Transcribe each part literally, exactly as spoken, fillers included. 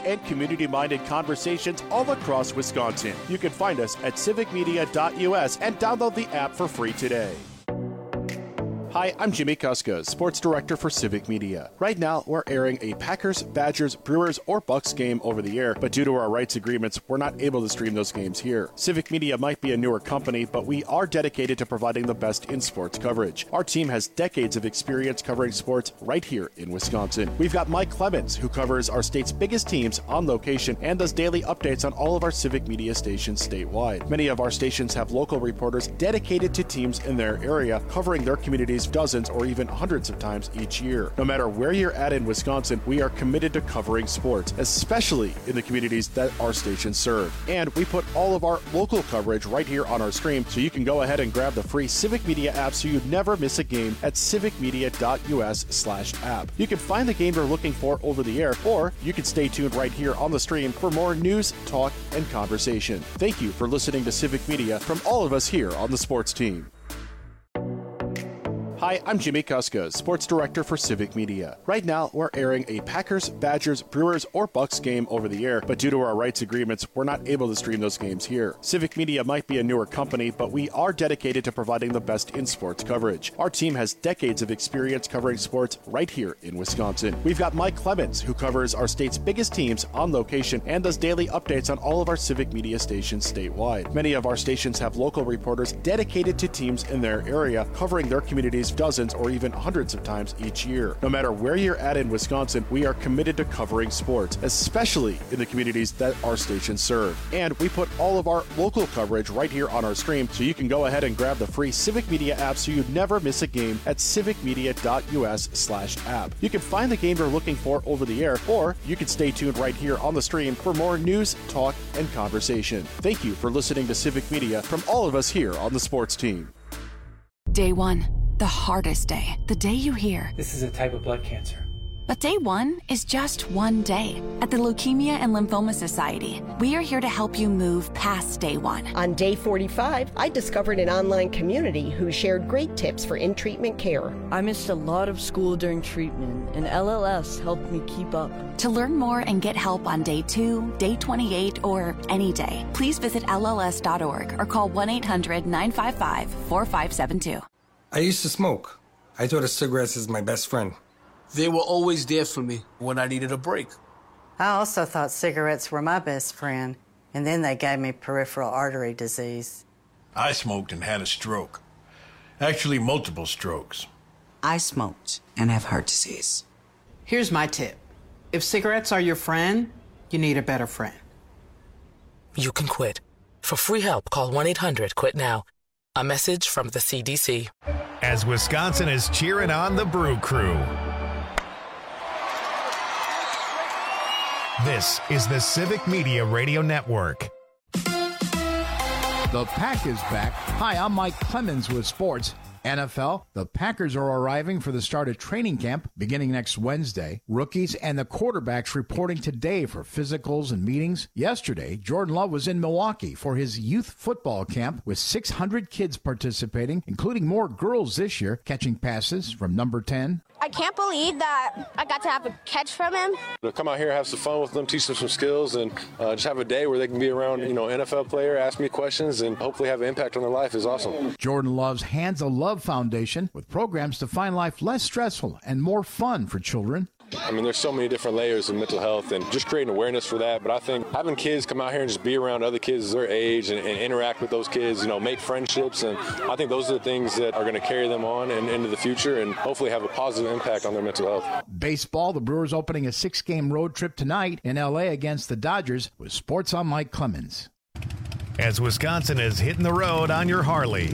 and community-minded conversations all across Wisconsin. You can find us at civic media dot U S and download the app for free today. Hi, I'm Jimmy Kuska, Sports Director for Civic Media. Right now, we're airing a Packers, Badgers, Brewers, or Bucks game over the air, but due to our rights agreements, we're not able to stream those games here. Civic Media might be a newer company, but we are dedicated to providing the best in sports coverage. Our team has decades of experience covering sports right here in Wisconsin. We've got Mike Clemens, who covers our state's biggest teams on location and does daily updates on all of our Civic Media stations statewide. Many of our stations have local reporters dedicated to teams in their area, covering their communities dozens or even hundreds of times each year. No matter where you're at in Wisconsin, we are committed to covering sports, especially in the communities that our stations serve. And we put all of our local coverage right here on our stream, so you can go ahead and grab the free Civic Media app so you never miss a game at civic media dot U S slash app. You can find the game you're looking for over the air, or you can stay tuned right here on the stream for more news, talk, and conversation. Thank you for listening to Civic Media from all of us here on the sports team. Hi, I'm Jimmy Kuska, Sports Director for Civic Media. Right now, we're airing a Packers, Badgers, Brewers, or Bucks game over the air, but due to our rights agreements, we're not able to stream those games here. Civic Media might be a newer company, but we are dedicated to providing the best in sports coverage. Our team has decades of experience covering sports right here in Wisconsin. We've got Mike Clemens, who covers our state's biggest teams on location and does daily updates on all of our Civic Media stations statewide. Many of our stations have local reporters dedicated to teams in their area, covering their communities dozens or even hundreds of times each year. No matter where you're at in Wisconsin, we are committed to covering sports, especially in the communities that our stations serve. And we put all of our local coverage right here on our stream, so you can go ahead and grab the free Civic Media app so you never miss a game at civic media dot U S slash app. You can find the game you're looking for over the air, or you can stay tuned right here on the stream for more news, talk, and conversation. Thank you for listening to Civic Media from all of us here on the sports team. Day one. The hardest day, the day you hear, "This is a type of blood cancer." But day one is just one day. At the Leukemia and Lymphoma Society, we are here to help you move past day one. On day forty-five, I discovered an online community who shared great tips for in-treatment care. I missed a lot of school during treatment, and L L S helped me keep up. To learn more and get help on day two, day twenty-eight, or any day, please visit L L S dot org or call one eight hundred nine five five four five seven two. I used to smoke. I thought of cigarettes as my best friend. They were always there for me when I needed a break. I also thought cigarettes were my best friend, and then they gave me peripheral artery disease. I smoked and had a stroke. Actually, multiple strokes. I smoked and have heart disease. Here's my tip. If cigarettes are your friend, you need a better friend. You can quit. For free help, call one eight hundred quit now. A message from the C D C. As Wisconsin is cheering on the Brew Crew. This is the Civic Media Radio Network. The Pack is back. Hi, I'm Mike Clemens with sports. N F L, the Packers are arriving for the start of training camp beginning next Wednesday. Rookies and the quarterbacks reporting today for physicals and meetings. Yesterday, Jordan Love was in Milwaukee for his youth football camp with six hundred kids participating, including more girls this year, catching passes from number ten. I can't believe that I got to have a catch from him. To come out here, have some fun with them, teach them some skills, and uh, just have a day where they can be around, you know, N F L player, ask me questions, and hopefully have an impact on their life is awesome. Jordan Love's Hands of Love Foundation with programs to find life less stressful and more fun for children. I mean, there's so many different layers of mental health and just creating awareness for that. But I think having kids come out here and just be around other kids their age and, and interact with those kids, you know, make friendships. And I think those are the things that are going to carry them on and into the future and hopefully have a positive impact on their mental health. Baseball, the Brewers opening a six-game road trip tonight in L A against the Dodgers with Sports on Mike Clemens. As Wisconsin is hitting the road on your Harley.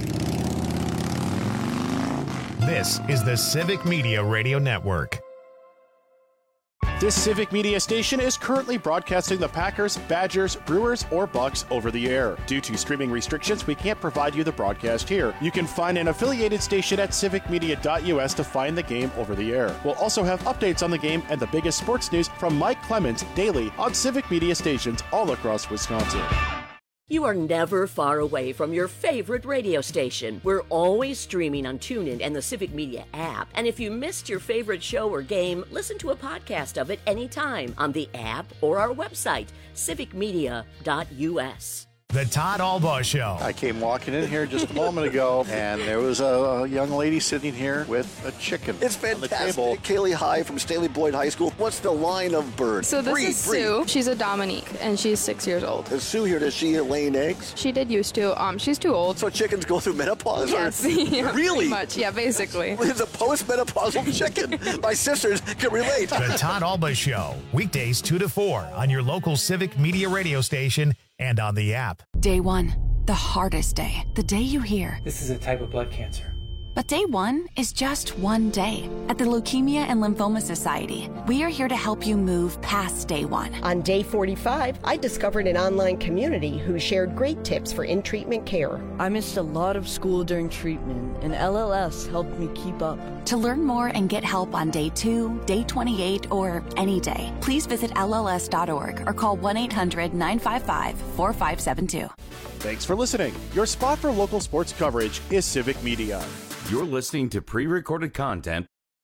This is the Civic Media Radio Network. This Civic Media station is currently broadcasting the Packers, Badgers, Brewers, or Bucks over the air. Due to streaming restrictions, we can't provide you the broadcast here. You can find an affiliated station at civic media dot U S to find the game over the air. We'll also have updates on the game and the biggest sports news from Mike Clemens daily on Civic Media stations all across Wisconsin. You are never far away from your favorite radio station. We're always streaming on TuneIn and the Civic Media app. And if you missed your favorite show or game, listen to a podcast of it anytime on the app or our website, civic media dot u s. The Todd Albaugh Show. I came walking in here just a moment ago, and there was a, a young lady sitting here with a chicken. It's fantastic. Kaylee High from Staley Boyd High School. What's the line of bird? So this breed, is breed. Sue. She's a Dominique, and she's six years old. Is Sue here? Does she laying eggs? She did used to. Um, she's too old. So chickens go through menopause? Yes. Or? Yeah, really? Pretty much. Yeah, basically. It's a post-menopausal chicken. My sisters can relate. The Todd Albaugh Show. Weekdays two to four on your local Civic Media radio station and on the app. Day one, the hardest day, the day you hear. This is a type of blood cancer. But day one is just one day. At the Leukemia and Lymphoma Society, we are here to help you move past day one. On day forty-five, I discovered an online community who shared great tips for in-treatment care. I missed a lot of school during treatment, and L L S helped me keep up. To learn more and get help on day two, day twenty-eight, or any day, please visit L L S dot org or call one eight hundred nine five five four five seven two. Thanks for listening. Your spot for local sports coverage is Civic Media. You're listening to pre-recorded content.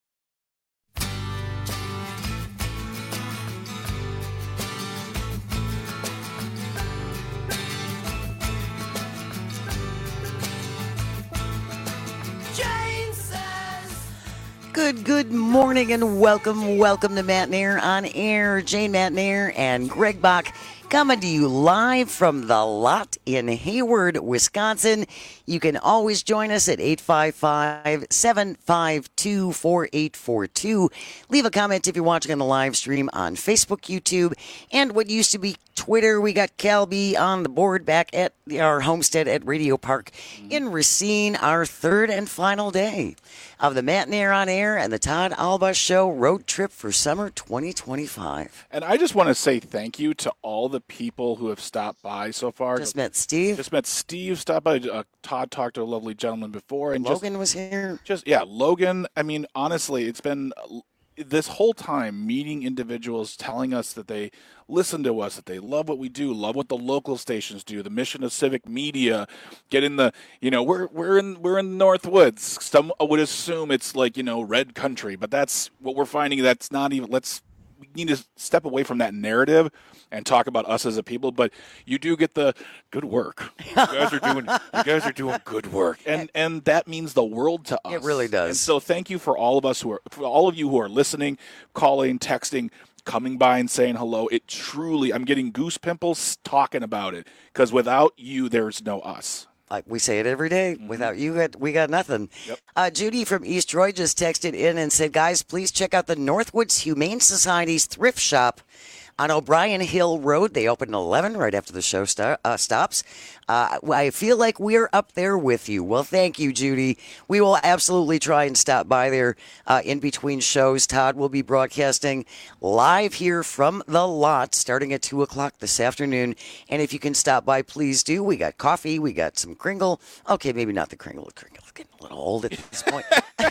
Good, good morning and welcome, welcome to Matt Nair on Air. Jane Matt Nair and Greg Bach coming to you live from the lot in Hayward, Wisconsin. You can always join us at eight five five, seven five two, four eight four two. Leave a comment if you're watching on the live stream on Facebook, YouTube, and what used to be Twitter. We got Calby on the board back at our homestead at Radio Park in Racine, our third and final day of the Matt Nair on Air and the Todd Albaugh Show road trip for summer twenty twenty-five. And I just want to say thank you to all the people who have stopped by so far. Just met Steve. Just met Steve. Stopped by. Uh, Todd talked to a lovely gentleman before, and Logan just, was here. Just yeah, Logan. I mean, honestly, it's been this whole time meeting individuals telling us that they listen to us, that they love what we do, love what the local stations do, the mission of Civic Media. Get in the, you know, we're we're in we're in Northwoods. Some would assume it's like, you know, red country, but that's what we're finding. That's not even. Let's we need to step away from that narrative and talk about us as a people. But you do get the good work. You guys are doing. You guys are doing good work, and and that means the world to us. It really does. And so thank you for all of us who are, for all of you who are listening, calling, texting, coming by and saying hello. It truly, I'm getting goose pimples talking about it, because without you, there's no us. Like we say it every day. Mm-hmm. Without you, we got nothing. Yep. Uh, Judy from East Troy just texted in and said, guys, please check out the Northwoods Humane Society's thrift shop on O'Brien Hill Road. They open at eleven right after the show st- uh, stops. Uh, I feel like we're up there with you. Well, thank you, Judy. We will absolutely try and stop by there uh, in between shows. Todd will be broadcasting live here from the lot starting at two o'clock this afternoon. And if you can stop by, please do. We got coffee. We got some Kringle. Okay, maybe not the Kringle. Kringle's getting a little old at this point.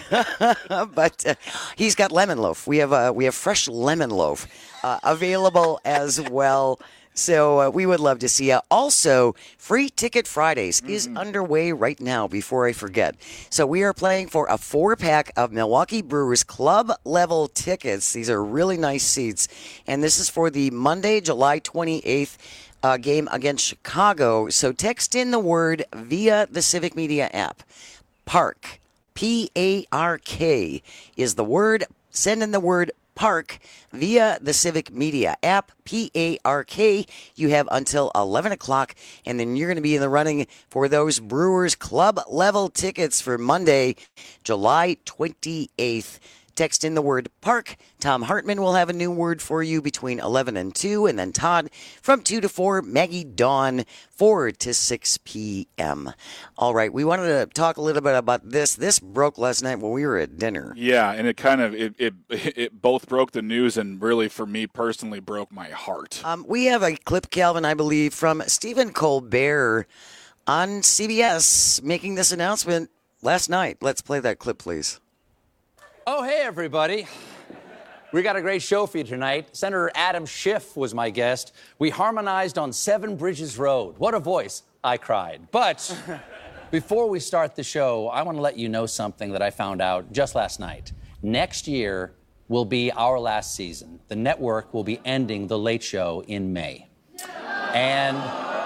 But uh, he's got lemon loaf. We have, uh, we have fresh lemon loaf uh, available as well. So uh, we would love to see you. Also, Free Ticket Fridays mm-hmm. is underway right now, before I forget. So we are playing for a four-pack of Milwaukee Brewers club-level tickets. These are really nice seats. And this is for the Monday, July twenty-eighth uh, game against Chicago. So text in the word via the Civic Media app. Park, P A R K, is the word. Send in the word Park via the Civic Media app, P A R K. You have until eleven o'clock, and then you're going to be in the running for those Brewers Club level tickets for Monday, July twenty-eighth. Text in the word Park. Tom Hartman will have a new word for you between eleven and two, and then Todd from two to four, Maggie Dawn four to six p.m. All right, we wanted to talk a little bit about this. This broke last night when we were at dinner. Yeah, and it kind of, it it, it both broke the news and really, for me personally, broke my heart. Um, we have a clip, Calvin, I believe, from Stephen Colbert on C B S making this announcement last night. Let's play that clip, please. Oh, hey, everybody. We got a great show for you tonight. Senator Adam Schiff was my guest. We harmonized on Seven Bridges Road. What a voice. I cried. But before we start the show, I want to let you know something that I found out just last night. Next year will be our last season. The network will be ending The Late Show in May. And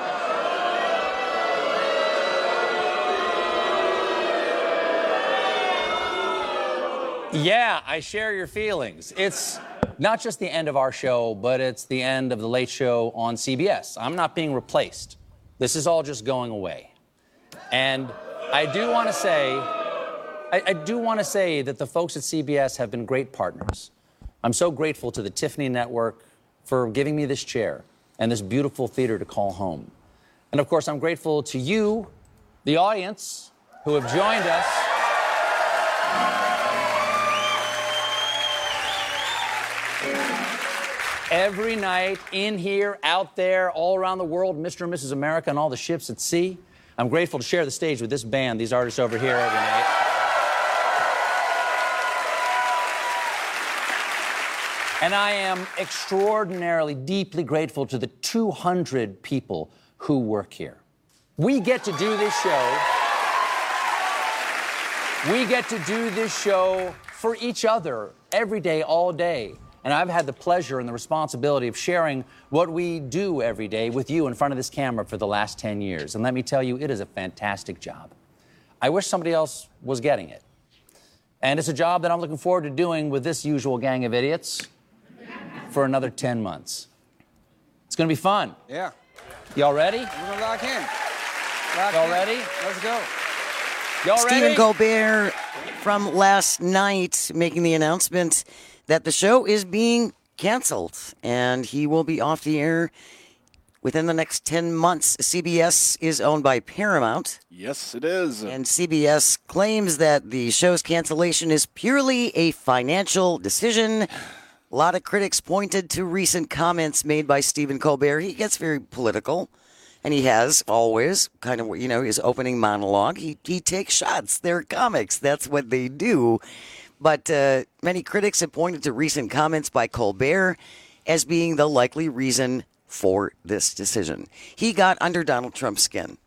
yeah, I share your feelings. It's not just the end of our show, but it's the end of The Late Show on C B S. I'm not being replaced. This is all just going away. And I do want to say, I, I do want to say that the folks at C B S have been great partners. I'm so grateful to the Tiffany Network for giving me this chair and this beautiful theater to call home. And of course, I'm grateful to you, the audience, who have joined us. Every night, in here, out there, all around the world, Mister and Missus America and all the ships at sea. I'm grateful to share the stage with this band, these artists over here every night. And I am extraordinarily, deeply grateful to the two hundred people who work here. We get to do this show. We get to do this show for each other every day, all day. And I've had the pleasure and the responsibility of sharing what we do every day with you in front of this camera for the last ten years. And let me tell you, it is a fantastic job. I wish somebody else was getting it. And it's a job that I'm looking forward to doing with this usual gang of idiots for another ten months. It's going to be fun. Yeah. Y'all ready? We're going to lock in. Lock Y'all in. ready? Let's go. Y'all Stephen ready? Colbert from last night making the announcement that the show is being canceled and he will be off the air within the next ten months. C B S is owned by Paramount. Yes, it is. And C B S claims that the show's cancellation is purely a financial decision. A lot of critics pointed to recent comments made by Stephen Colbert. He gets very political, and he has always kind of, you know, his opening monologue. He, he takes shots. They're comics. That's what they do. But uh, many critics have pointed to recent comments by Colbert as being the likely reason for this decision. He got under Donald Trump's skin.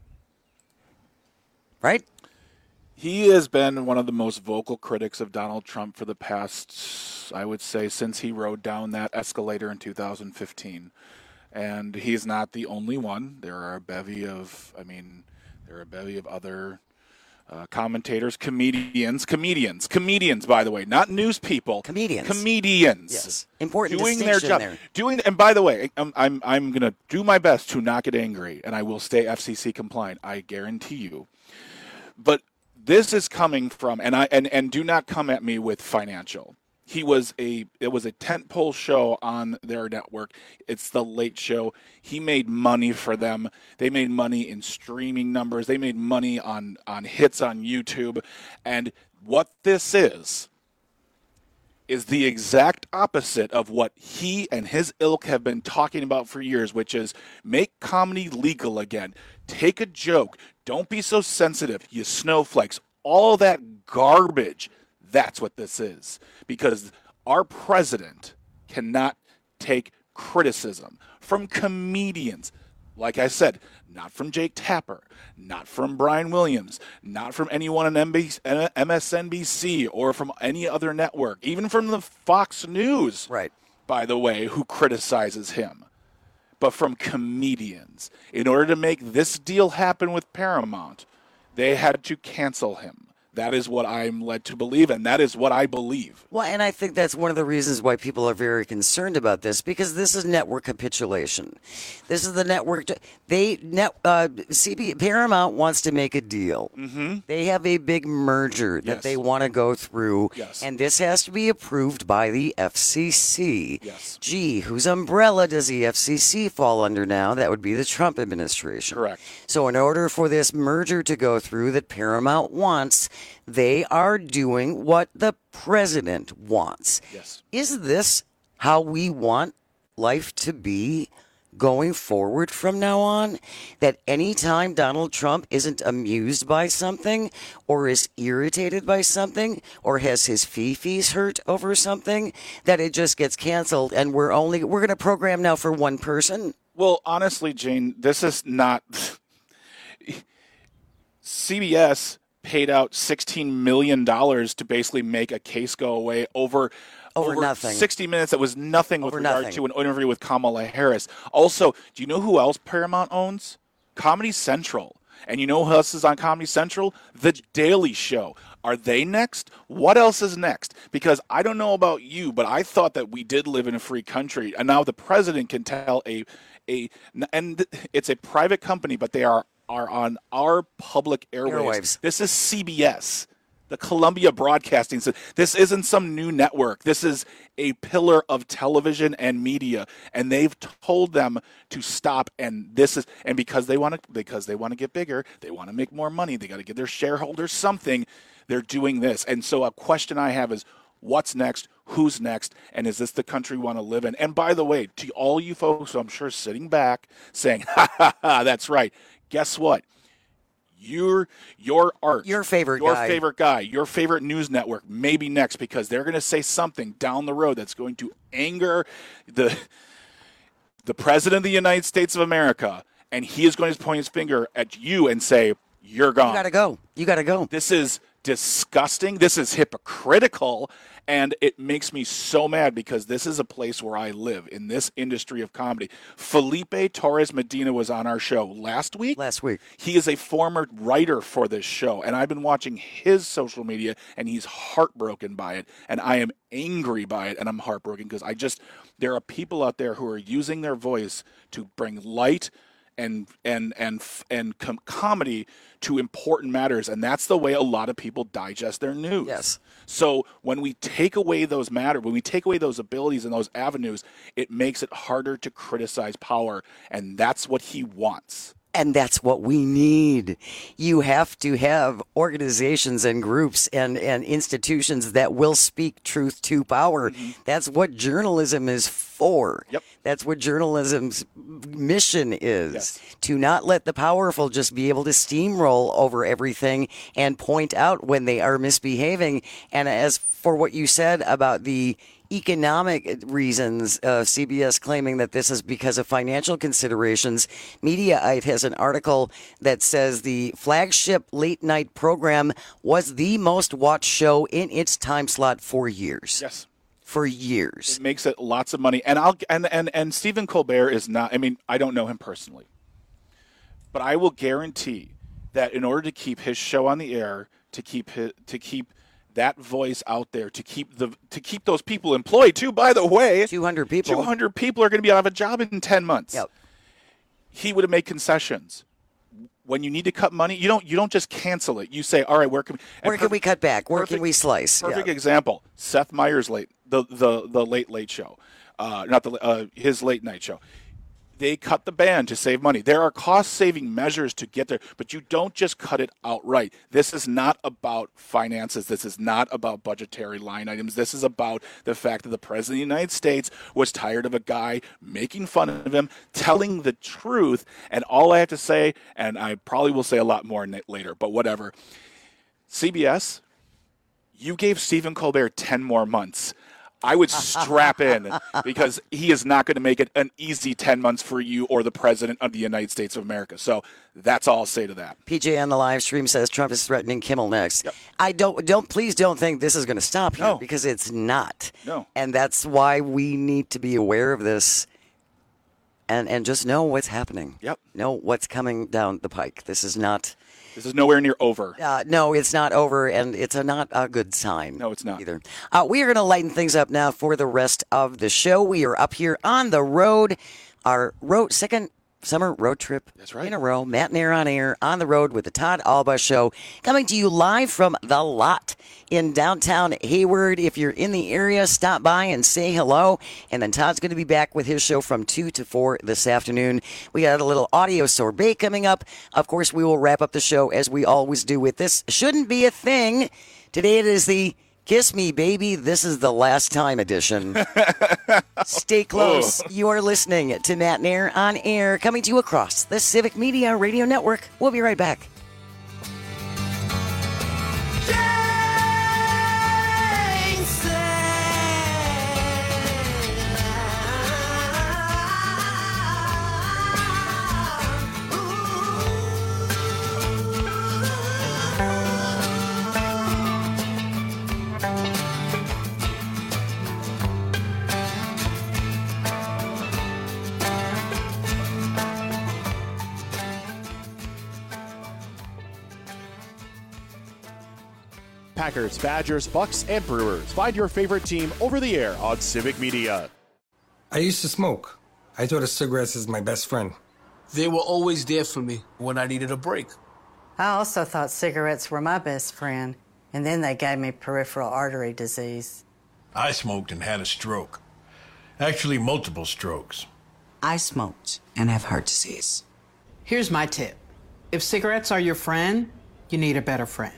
Right? He has been one of the most vocal critics of Donald Trump for the past, I would say, since he rode down that escalator in two thousand fifteen. And he's not the only one. There are a bevy of, I mean, there are a bevy of other Uh, commentators, comedians, comedians, comedians, by the way, not news people. Comedians. Yes. Comedians. Important doing their distinction job. there. Doing, and by the way, I'm, I'm, I'm going to do my best to not get angry, and I will stay F C C compliant. I guarantee you. But this is coming from, and I, and, and do not come at me with financial. He was a, it was a tentpole show on their network. It's The Late Show. He made money for them. They made money in streaming numbers. They made money on, on hits on YouTube. And what this is, is the exact opposite of what he and his ilk have been talking about for years, which is make comedy legal again. Take a joke. Don't be so sensitive, you snowflakes. All that garbage. That's what this is. Because our president cannot take criticism from comedians. Like I said, not from Jake Tapper, not from Brian Williams, not from anyone on M S N B C or from any other network, even from the Fox News, right? By the way, who criticizes him, but from comedians. In order to make this deal happen with Paramount, they had to cancel him. That is what I'm led to believe, and that is what I believe. Well, and I think that's one of the reasons why people are very concerned about this, because this is network capitulation. This is the network. To, they net, uh, C B Paramount wants to make a deal. Mm-hmm. They have a big merger that Yes. they want to go through, Yes. and this has to be approved by the F C C. Yes. Gee, whose umbrella does the F C C fall under now? That would be the Trump administration. Correct. So in order for this merger to go through that Paramount wants, they are doing what the president wants. Yes. Is this how we want life to be going forward from now on, that anytime Donald Trump isn't amused by something or is irritated by something or has his fifis hurt over something, that it just gets canceled and we're only we're going to program now for one person? Well, honestly, Jane, this is not C B S paid out sixteen million dollars to basically make a case go away over Over, over nothing. sixty minutes. That was nothing with Over regard nothing. to an interview with Kamala Harris. Also, do you know who else Paramount owns? Comedy Central. And you know who else is on Comedy Central? The Daily Show. Are they next? What else is next? Because I don't know about you, but I thought that we did live in a free country. And now the president can tell a, a and it's a private company, but they are, are on our public airwaves. Airwaves. This is C B S. The Columbia Broadcasting System. This isn't some new network. This is a pillar of television and media, and they've told them to stop. And this is, and because they want to, because they want to get bigger, they want to make more money. They got to give their shareholders something. They're doing this. And so, a question I have is, what's next? Who's next? And is this the country we want to live in? And by the way, to all you folks, who I'm sure sitting back saying, "Ha ha ha, that's right." Guess what? Your your art, Your favorite your guy. favorite guy, your favorite news network may be next because they're going to say something down the road that's going to anger the the president of the United States of America, and he is going to point his finger at you and say, "You're gone. You got to go. You got to go." This is disgusting. This is hypocritical. And it makes me so mad because this is a place where I live, in this industry of comedy. Felipe Torres Medina was on our show last week. Last week. He is a former writer for this show, and I've been watching his social media, and he's heartbroken by it. And I am angry by it, and I'm heartbroken because I just, there are people out there who are using their voice to bring light and and and and com- comedy to important matters, and that's the way a lot of people digest their news. Yes. So when we take away those matter, when we take away those abilities and those avenues, it makes it harder to criticize power, and that's what he wants. And that's what we need. You have to have organizations and groups and, and institutions that will speak truth to power. Mm-hmm. That's what journalism is for. Yep. That's what journalism's mission is. Yes. To not let the powerful just be able to steamroll over everything and point out when they are misbehaving. And as for what you said about the economic reasons, uh, C B S claiming that this is because of financial considerations. Mediaite has an article that says the flagship late night program was the most watched show in its time slot for years. Yes. For years. It makes it lots of money. And I'll and, and, and Stephen Colbert is not, I mean, I don't know him personally, but I will guarantee that in order to keep his show on the air, to keep his, to keep that voice out there, to keep the to keep those people employed too, by the way, two hundred people two hundred people are going to be out of a job in ten months. Yep. He would have made concessions. When you need to cut money, you don't you don't just cancel it. You say, all right, where can we, where can per- we cut back? Where perfect, can we slice? Perfect yeah. example: Seth Meyers' late the the the late late show, uh, not the uh, his late night show. They cut the band to save money. There are cost-saving measures to get there, but you don't just cut it outright. This is not about finances. This is not about budgetary line items. This is about the fact that the President of the United States was tired of a guy making fun of him, telling the truth, and all I have to say, and I probably will say a lot more later, but whatever, C B S, you gave Stephen Colbert ten more months. I would strap in because he is not going to make it an easy ten months for you or the President of the United States of America. So that's all I'll say to that. P J on the live stream says Trump is threatening Kimmel next. Yep. I don't, don't, please don't think this is going to stop here No. because it's not. No. And that's why we need to be aware of this and, and just know what's happening. Yep. Know what's coming down the pike. This is not. This is nowhere near over. Uh, no, it's not over, and it's a, not a good sign. No, it's not. Either. Uh, we are going to lighten things up now for the rest of the show. We are up here on the road, our road second summer road trip That's right. in a row. Matt and Air on air, on the road with the Todd Alba Show, coming to you live from The Lot in downtown Hayward. If you're in the area, stop by and say hello. And then Todd's going to be back with his show from two to four this afternoon. We got a little audio sorbet coming up. Of course, we will wrap up the show as we always do with This Shouldn't Be a Thing. Today it is the Kiss Me, Baby, This Is the Last Time edition. Stay close. You are listening to Matt Nair on Air, coming to you across the Civic Media Radio Network. We'll be right back. Packers, Badgers, Bucks, and Brewers. Find your favorite team over the air on Civic Media. I used to smoke. I thought of cigarettes as my best friend. They were always there for me when I needed a break. I also thought cigarettes were my best friend, and then they gave me peripheral artery disease. I smoked and had a stroke. Actually, multiple strokes. I smoked and have heart disease. Here's my tip. If cigarettes are your friend, you need a better friend.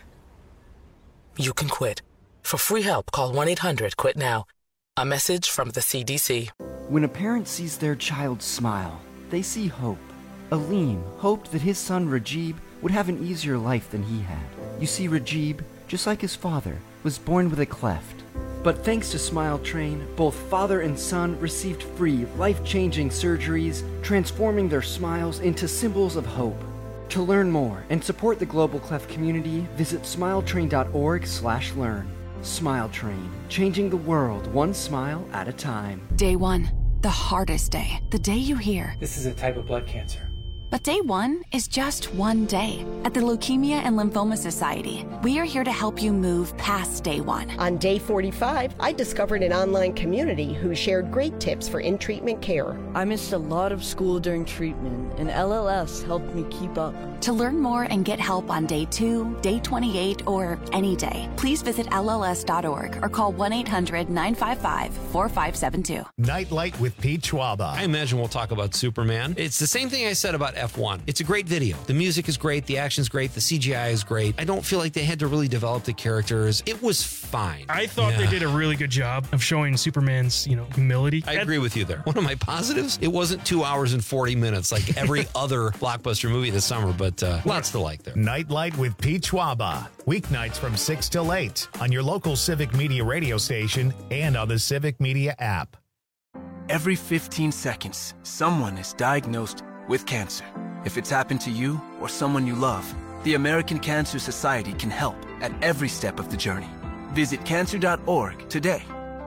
You can quit. For free help, call one eight hundred quit now. A message from the C D C. When a parent sees their child smile, they see hope. Aleem hoped that his son Rajib would have an easier life than he had. You see, Rajib, just like his father, was born with a cleft. But thanks to Smile Train, both father and son received free, life-changing surgeries, transforming their smiles into symbols of hope. To learn more and support the Global Cleft community, visit smiletrain.org slash learn. Smile Train, changing the world one smile at a time. Day one, the hardest day. The day you hear. This is a type of blood cancer. But day one is just one day. At the Leukemia and Lymphoma Society, we are here to help you move past day one. On day forty-five, I discovered an online community who shared great tips for in-treatment care. I missed a lot of school during treatment, and L L S helped me keep up. To learn more and get help on day two, day twenty-eight, or any day, please visit L L S dot org or call one eight hundred nine five five four five seven two. Nightlight with Pete Schwaba. I imagine we'll talk about Superman. It's the same thing I said about F one. It's a great video. The music is great. The action's great. The C G I is great. I don't feel like they had to really develop the characters. It was fine. I thought Yeah. they did a really good job of showing Superman's, you know, humility. I agree with you there. One of my positives, it wasn't two hours and forty minutes like every other blockbuster movie this summer, but uh, lots to like there. Nightlight with Pete Schwaba. Weeknights from six till eight on your local Civic Media radio station and on the Civic Media app. Every fifteen seconds, someone is diagnosed with cancer. If it's happened to you or someone you love, the American Cancer Society can help at every step of the journey. Visit cancer dot org today.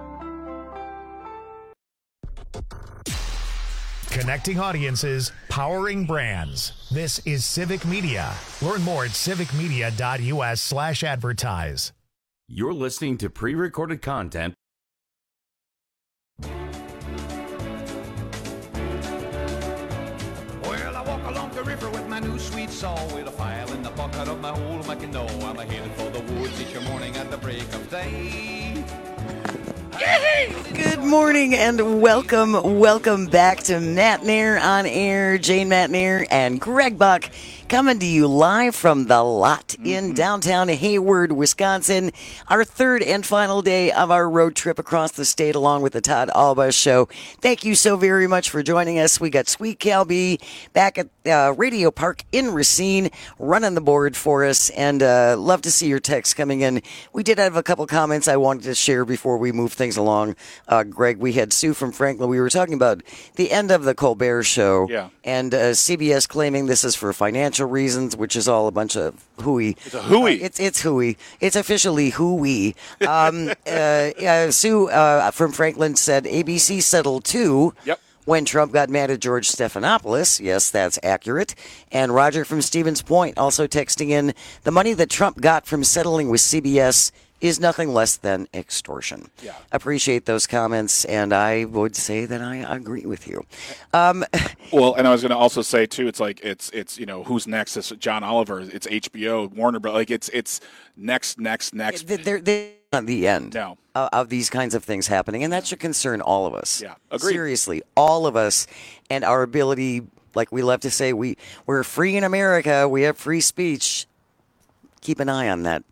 Connecting audiences, powering brands. This is Civic Media. Learn more at civicmedia.us slash advertise. You're listening to pre-recorded content. Well, I walk along the river with my new sweet saw, with a file in the pocket of my old Mackinaw. I'm headed for the woods each morning at the break of day. Good morning and welcome, welcome back to Matt Nair on Air. Jane Matt Nair and Greg Buck coming to you live from the lot in downtown Hayward, Wisconsin. Our third and final day of our road trip across the state along with the Todd Alba Show. Thank you so very much for joining us. We got Sweet Cal B back at uh, Radio Park in Racine running the board for us, and uh, love to see your texts coming in. We did have a couple comments I wanted to share before we move things along. Uh, Greg, we had Sue from Franklin. We were talking about the end of the Colbert Show, Yeah. and uh, C B S claiming this is for financial reasons, which is all a bunch of hooey. It's a hooey. Uh, it's it's hooey. It's officially hooey. Um, uh, uh, Sue uh, from Franklin said A B C settled too. Yep. When Trump got mad at George Stephanopoulos. Yes, that's accurate. And Roger from Stevens Point also texting in, the money that Trump got from settling with C B S is nothing less than extortion. Yeah. Appreciate those comments, and I would say that I agree with you. Um, Well, and I was going to also say too, it's like it's it's you know who's next? It's John Oliver. It's H B O, Warner Bros. Like it's it's next, next, next. they're, they're not the end No. of, of these kinds of things happening, and that should concern all of us. Yeah, agreed. Seriously, all of us, and our ability, like we love to say, we we're free in America. We have free speech. Keep an eye on that.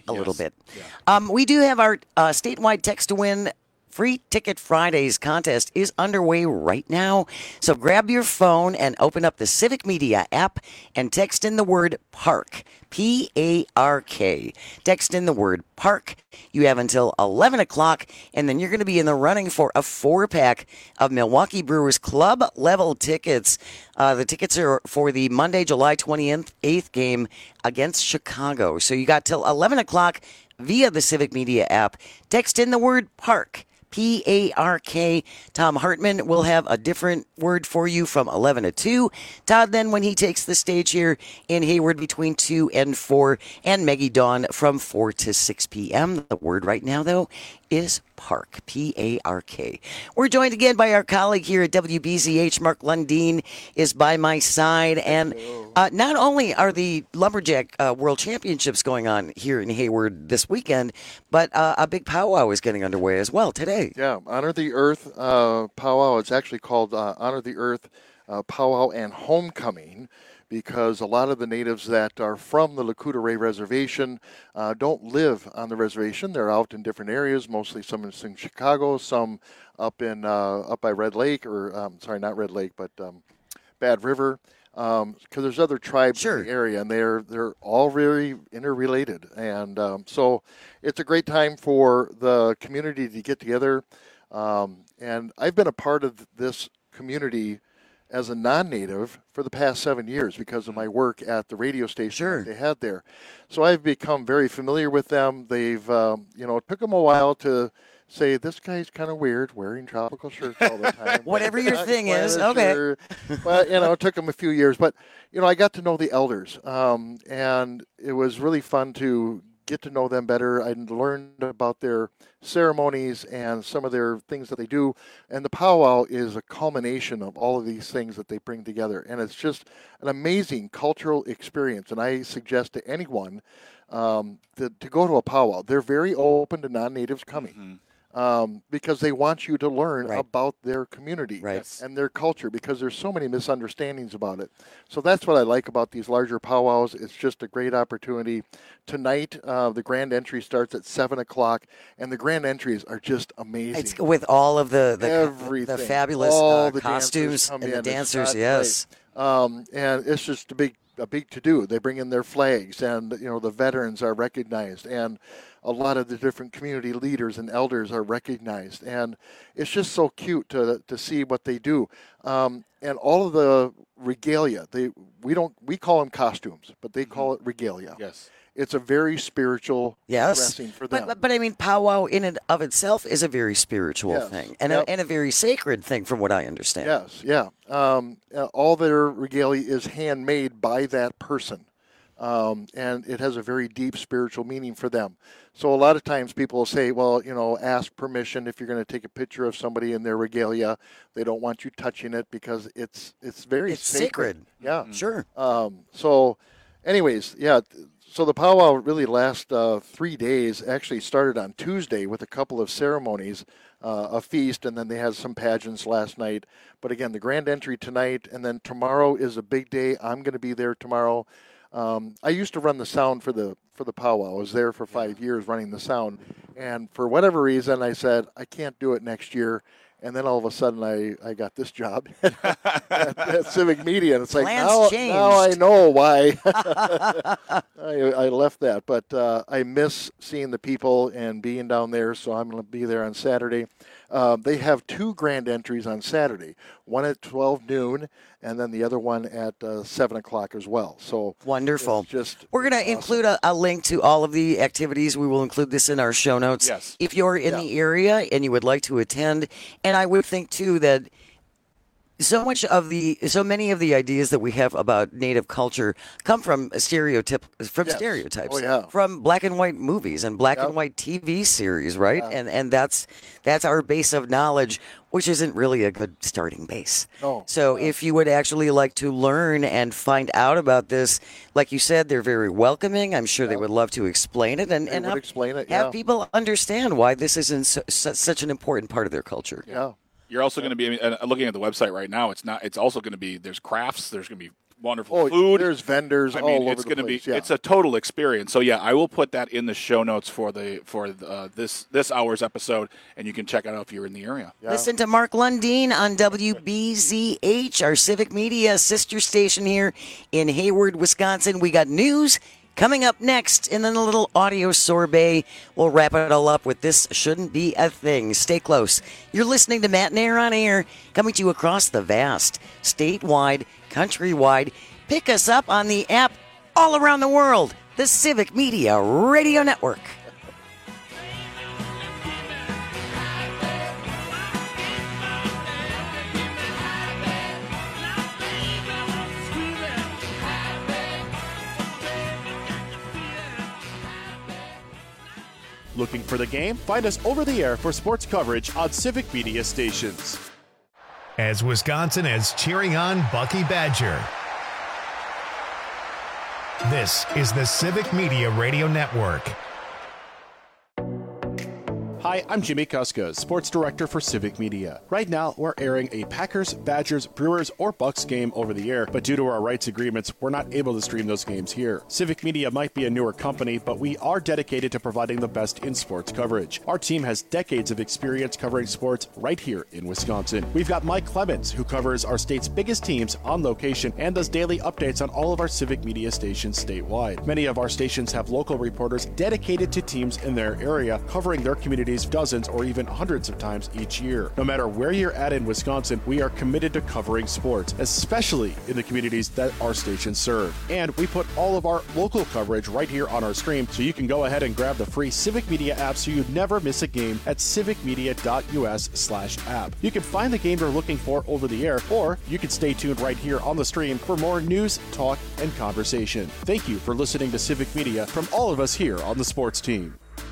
a Yes. little bit. Yeah. Um, we do have our uh, statewide text to win. Free Ticket Fridays contest is underway right now. So grab your phone and open up the Civic Media app and text in the word PARK, P A R K. Text in the word PARK. You have until eleven o'clock, and then you're going to be in the running for a four-pack of Milwaukee Brewers Club level tickets. Uh, the tickets are for the Monday, July twenty-eighth game against Chicago. So you got till eleven o'clock via the Civic Media app. Text in the word PARK. P A R K. Tom Hartman will have a different word for you from eleven to two. Todd, then, when he takes the stage here in Hayward between two and four. And Maggie Dawn from four to six p.m. The word right now, though, is PARK, P A R K. We're joined again by our colleague here at W B Z H. Mark Lundeen is by my side. And uh, not only are the Lumberjack uh, World Championships going on here in Hayward this weekend, but uh, a big powwow is getting underway as well today. Yeah, Honor the Earth uh, powwow. It's actually called uh, Honor the Earth uh, Powwow and Homecoming, because a lot of the natives that are from the Lakota Ray Reservation uh, don't live on the reservation. They're out in different areas, mostly some in Chicago, some up in uh, up by Red Lake, or um, sorry, not Red Lake, but um, Bad River, because um, there's other tribes sure. in the area, and they're they're all very interrelated. And um, so it's a great time for the community to get together. Um, and I've been a part of this community as a non-native for the past seven years because of my work at the radio station sure. that they had there. So I've become very familiar with them. They've, um, you know, it took them a while to say, this guy's kind of weird, wearing tropical shirts all the time. Whatever your thing is, okay. Sure. But, you know, it took them a few years. But, you know, I got to know the elders, um, and it was really fun to get to know them better. I learned about their ceremonies and some of their things that they do. And the powwow is a culmination of all of these things that they bring together. And it's just an amazing cultural experience. And I suggest to anyone um, to, to go to a powwow. They're very open to non-natives coming. Mm-hmm. Um, because they want you to learn right. about their community right. and their culture, because there's so many misunderstandings about it. So that's what I like about these larger powwows. It's just a great opportunity. Tonight, uh, the grand entry starts at seven o'clock, and the grand entries are just amazing. It's with all of the the, Everything. the fabulous all uh, the costumes and in. the dancers, yes. Um, and it's just a big a big to-do. They bring in their flags, and you know the veterans are recognized, and a lot of the different community leaders and elders are recognized, and it's just so cute to to see what they do. Um, and all of the regalia, they we don't we call them costumes, but they call it regalia. Yes. It's a very spiritual yes. dressing for them. But, but, but I mean, powwow in and of itself is a very spiritual yes. thing, and, yep. a, and a very sacred thing from what I understand. Yes, yeah. Um, uh, all their regalia is handmade by that person. Um, and it has a very deep spiritual meaning for them. So a lot of times people will say, well, you know, ask permission if you're going to take a picture of somebody in their regalia. They don't want you touching it because it's it's very it's sacred. sacred. Yeah, sure. Um, so, anyways, yeah. So the powwow really lasts uh, three days. Actually started on Tuesday with a couple of ceremonies, uh, a feast, and then they had some pageants last night. But again, the grand entry tonight, and then tomorrow is a big day. I'm going to be there tomorrow. Um, I used to run the sound for the for the powwow. I was there for five years running the sound, and for whatever reason, I said I can't do it next year. And then all of a sudden, I, I got this job at, at Civic Media, and it's like now, now I know why I, I left that. But uh, I miss seeing the people and being down there, so I'm going to be there on Saturday. Uh, they have two grand entries on Saturday, one at twelve noon, and then the other one at uh, seven o'clock as well. So wonderful. Just We're going to awesome. include a, a link to all of the activities. We will include this in our show notes. Yes. If you're in yeah. the area and you would like to attend, and I would think too that so much of the, so many of the ideas that we have about Native culture come from stereotype, from yes. stereotypes, oh, yeah. from black and white movies and black yep. and white T V series, right? Yeah. And and that's that's our base of knowledge, which isn't really a good starting base. No. So no. if you would actually like to learn and find out about this, like you said, they're very welcoming. I'm sure yep. they would love to explain it and, they and would have, explain it, have yeah. people understand why this is in su- su- such an important part of their culture. Yeah. You're also going to be I mean, uh, looking at the website right now. It's not. It's also going to be. There's crafts. There's going to be wonderful oh, food. There's vendors I all mean, over it's the gonna place. be yeah. it's a total experience. So yeah, I will put that in the show notes for the for uh, this this hour's episode, and you can check it out if you're in the area. Yeah. Listen to Mark Lundeen on W B Z H, our civic media sister station here in Hayward, Wisconsin. We got news coming up next, and then a little audio sorbet. We'll wrap it all up with This Shouldn't Be a Thing. Stay close. You're listening to Matt and Air on Air, coming to you across the vast, statewide, countrywide. Pick us up on the app all around the world, the Civic Media Radio Network. Looking for the game? Find us over the air for sports coverage on Civic Media stations. As Wisconsin is cheering on Bucky Badger. This is the Civic Media Radio Network. Hi, I'm Jimmy Kuska, Sports Director for Civic Media. Right now, we're airing a Packers, Badgers, Brewers, or Bucks game over the air, but due to our rights agreements, we're not able to stream those games here. Civic Media might be a newer company, but we are dedicated to providing the best in sports coverage. Our team has decades of experience covering sports right here in Wisconsin. We've got Mike Clemens, who covers our state's biggest teams on location and does daily updates on all of our Civic Media stations statewide. Many of our stations have local reporters dedicated to teams in their area, covering their communities dozens or even hundreds of times each year. No matter where you're at in Wisconsin, we are committed to covering sports, especially in the communities that our stations serve. And we put all of our local coverage right here on our stream, so you can go ahead and grab the free Civic Media app so you never miss a game at civicmedia.us slash app. You can find the game you're looking for over the air, or you can stay tuned right here on the stream for more news, talk, and conversation. Thank you for listening to Civic Media from all of us here on the sports team.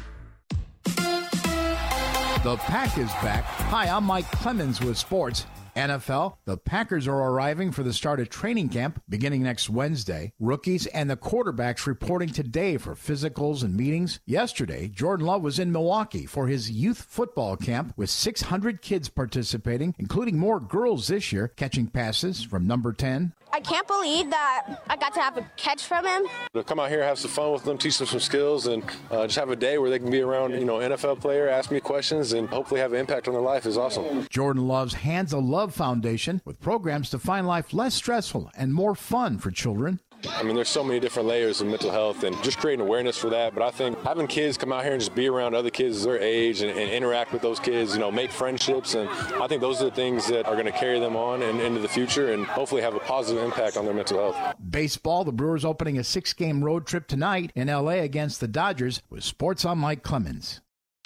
The Pack is back. Hi, I'm Mike Clemens with sports. N F L, the Packers are arriving for the start of training camp beginning next Wednesday. Rookies and the quarterbacks reporting today for physicals and meetings. Yesterday, Jordan Love was in Milwaukee for his youth football camp with six hundred kids participating, including more girls this year, catching passes from number ten. I can't believe that I got to have a catch from him. To come out here, have some fun with them, teach them some skills, and uh, just have a day where they can be around, you know, N F L player, ask me questions, and hopefully have an impact on their life is awesome. Jordan Love's Hands of Love Foundation with programs to find life less stressful and more fun for children. I mean, there's so many different layers of mental health and just creating awareness for that. But I think having kids come out here and just be around other kids their age and, and interact with those kids, you know, make friendships. And I think those are the things that are going to carry them on and into the future and hopefully have a positive impact on their mental health. Baseball, the Brewers opening a six-game road trip tonight in L A against the Dodgers with Sports on Mike Clemens.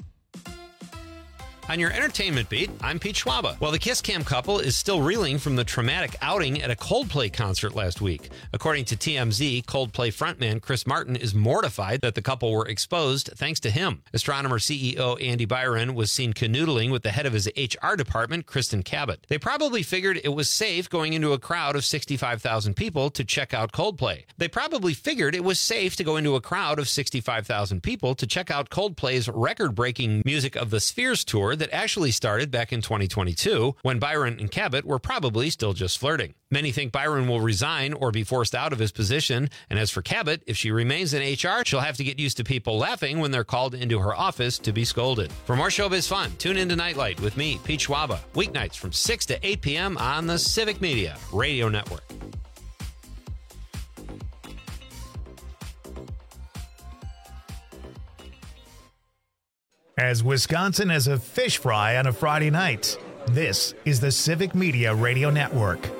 On your entertainment beat, I'm Pete Schwaba. Well, the Kiss Cam couple is still reeling from the traumatic outing at a Coldplay concert last week. According to T M Z, Coldplay frontman Chris Martin is mortified that the couple were exposed thanks to him. Astronomer C E O Andy Byron was seen canoodling with the head of his H R department, Kristen Cabot. They probably figured it was safe going into a crowd of sixty-five thousand people to check out Coldplay. They probably figured it was safe to go into a crowd of sixty-five thousand people to check out Coldplay's record-breaking Music of the Spheres tour that actually started back in twenty twenty-two, when Byron and Cabot were probably still just flirting. Many think Byron will resign or be forced out of his position, and as for Cabot, if she remains in H R, she'll have to get used to people laughing when they're called into her office to be scolded. For more showbiz fun, tune into Nightlight with me, Pete Schwaba, weeknights from six to eight p.m. on the Civic Media Radio Network. As Wisconsin has a fish fry on a Friday night, this is the Civic Media Radio Network.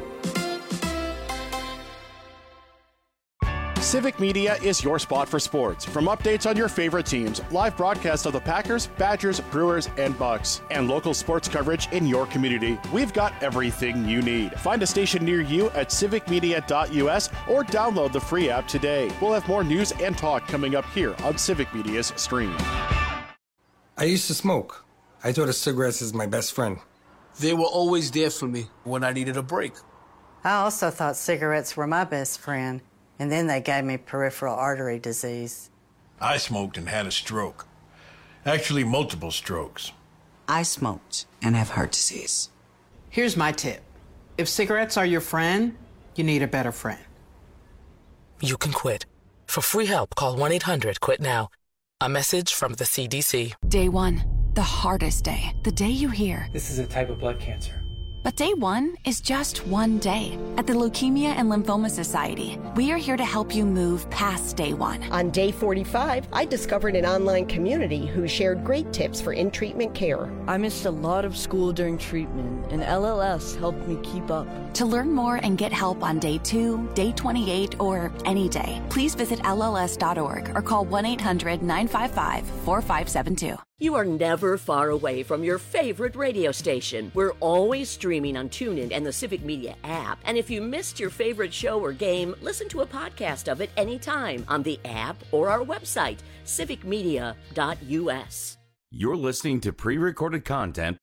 Civic Media is your spot for sports. From updates on your favorite teams, live broadcasts of the Packers, Badgers, Brewers, and Bucks, and local sports coverage in your community, we've got everything you need. Find a station near you at civic media dot u s or download the free app today. We'll have more news and talk coming up here on Civic Media's stream. I used to smoke. I thought cigarettes is my best friend. They were always there for me when I needed a break. I also thought cigarettes were my best friend, and then they gave me peripheral artery disease. I smoked and had a stroke. Actually, multiple strokes. I smoked and have heart disease. Here's my tip. If cigarettes are your friend, you need a better friend. You can quit. For free help, call one eight hundred quit now. A message from the C D C. Day one, the hardest day. The day you hear, this is a type of blood cancer. But day one is just one day. At the Leukemia and Lymphoma Society, we are here to help you move past day one. On day forty-five, I discovered an online community who shared great tips for in-treatment care. I missed a lot of school during treatment, and L L S helped me keep up. To learn more and get help on day two, day twenty-eight, or any day, please visit L L S dot org or call one eight hundred nine five five four five seven two. You are never far away from your favorite radio station. We're always streaming on TuneIn and the Civic Media app. And if you missed your favorite show or game, listen to a podcast of it anytime on the app or our website, civic media dot U S. You're listening to pre-recorded content.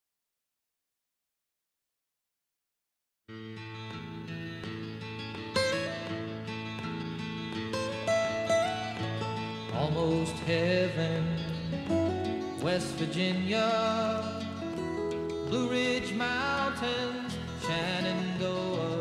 Almost heaven, West Virginia, Blue Ridge Mountains, Shenandoah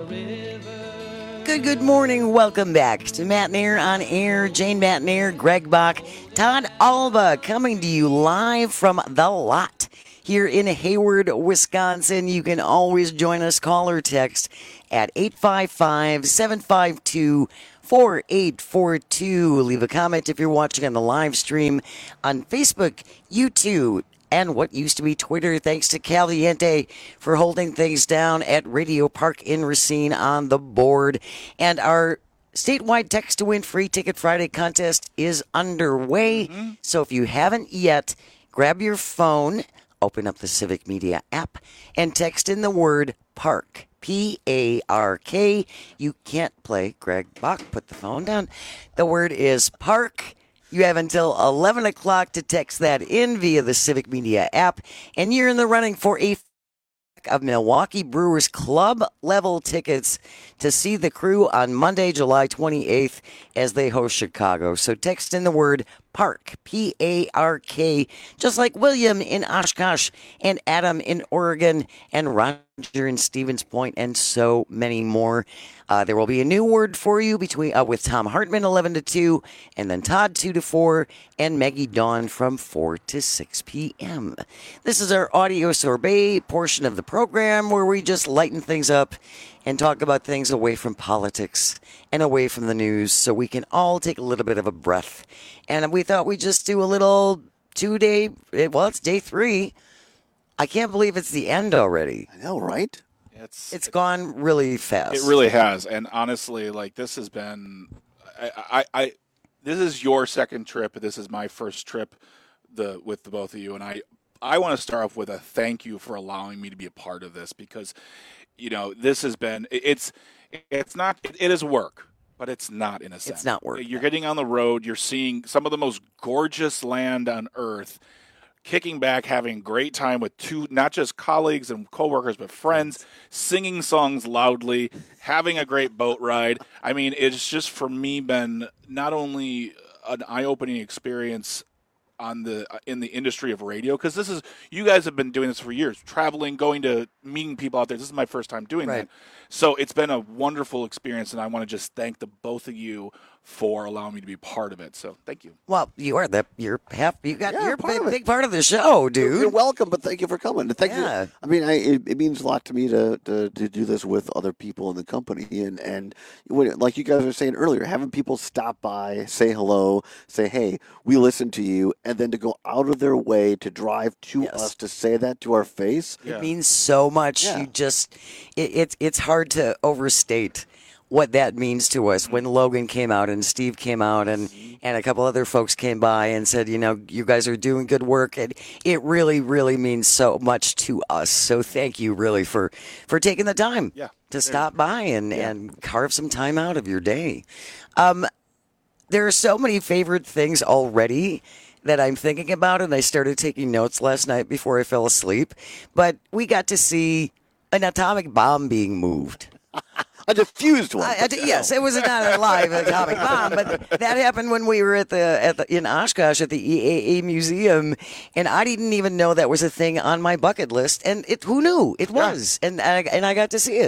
River. Good, good morning. Welcome back to Matt Nair on Air. Jane Matt Nair, Greg Bach, Todd Alba coming to you live from The Lot here in Hayward, Wisconsin. You can always join us, call or text at eight five five, seven five two, four eight four two. Leave a comment if you're watching on the live stream on Facebook, YouTube, and what used to be Twitter. Thanks to Caliente for holding things down at Radio Park in Racine on the board. And our statewide text to win free ticket Friday contest is underway. Mm-hmm. So if you haven't yet, grab your phone, open up the Civic Media app, and text in the word PARK. P A R K. You can't play Greg Bach. Put the phone down. The word is PARK. You have until eleven o'clock to text that in via the Civic Media app, and you're in the running for a of Milwaukee Brewers club level tickets to see the Crew on Monday, July twenty-eighth as they host Chicago. So text in the word PARK, P A R K, just like William in Oshkosh and Adam in Oregon and Roger in Stevens Point and so many more. Uh, there will be a new word for you between uh, with Tom Hartman eleven to two, and then Todd two to four, and Maggie Dawn from four to six p.m. This is our audio sorbet portion of the program where we just lighten things up and talk about things away from politics and away from the news so we can all take a little bit of a breath. And we thought we'd just do a little two-day, well, it's day three. I can't believe it's the end already. I know, right? It's it's gone really fast. It really has, and honestly, like this has been, I, I, I this is your second trip. This is my first trip, the with the both of you, and I, I want to start off with a thank you for allowing me to be a part of this because, you know, this has been it's it's not it, it is work, but it's not in a sense. It's not work. You're getting on the road. You're seeing some of the most gorgeous land on earth. Kicking back, having a great time with two, not just colleagues and coworkers, but friends, singing songs loudly, having a great boat ride. I mean, it's just for me been not only an eye-opening experience on the in the industry of radio, because this is you guys have been doing this for years, traveling, going to meeting people out there. This is my first time doing right. that, so it's been a wonderful experience, and I want to just thank the both of you for allowing me to be part of it. So thank you. Well, you are the you're half you got Yeah, you're a part big, of it. big part of the show, dude. You're, you're welcome, but thank you for coming. Thank Yeah. you. I mean, I, it, it means a lot to me to, to, to do this with other people in the company, and and when, like you guys were saying earlier, having people stop by, say hello, say hey, we listen to you, and then to go out of their way to drive to Yes. us to say that to our face. It means so much. Yeah. You just it, it's it's hard to overstate what that means to us. When Logan came out and Steve came out and, and a couple other folks came by and said, you know, you guys are doing good work. And it really, really means so much to us. So thank you really for, for taking the time Yeah. to stop by and, and carve some time out of your day. Um, there are so many favorite things already that I'm thinking about, and I started taking notes last night before I fell asleep. But we got to see an atomic bomb being moved. A diffused one. I, I, yes, it was not a live atomic bomb, but that happened when we were at the at the in Oshkosh at the E A A museum, and I didn't even know that was a thing on my bucket list. And it, who knew it was? And I, and I got to see it.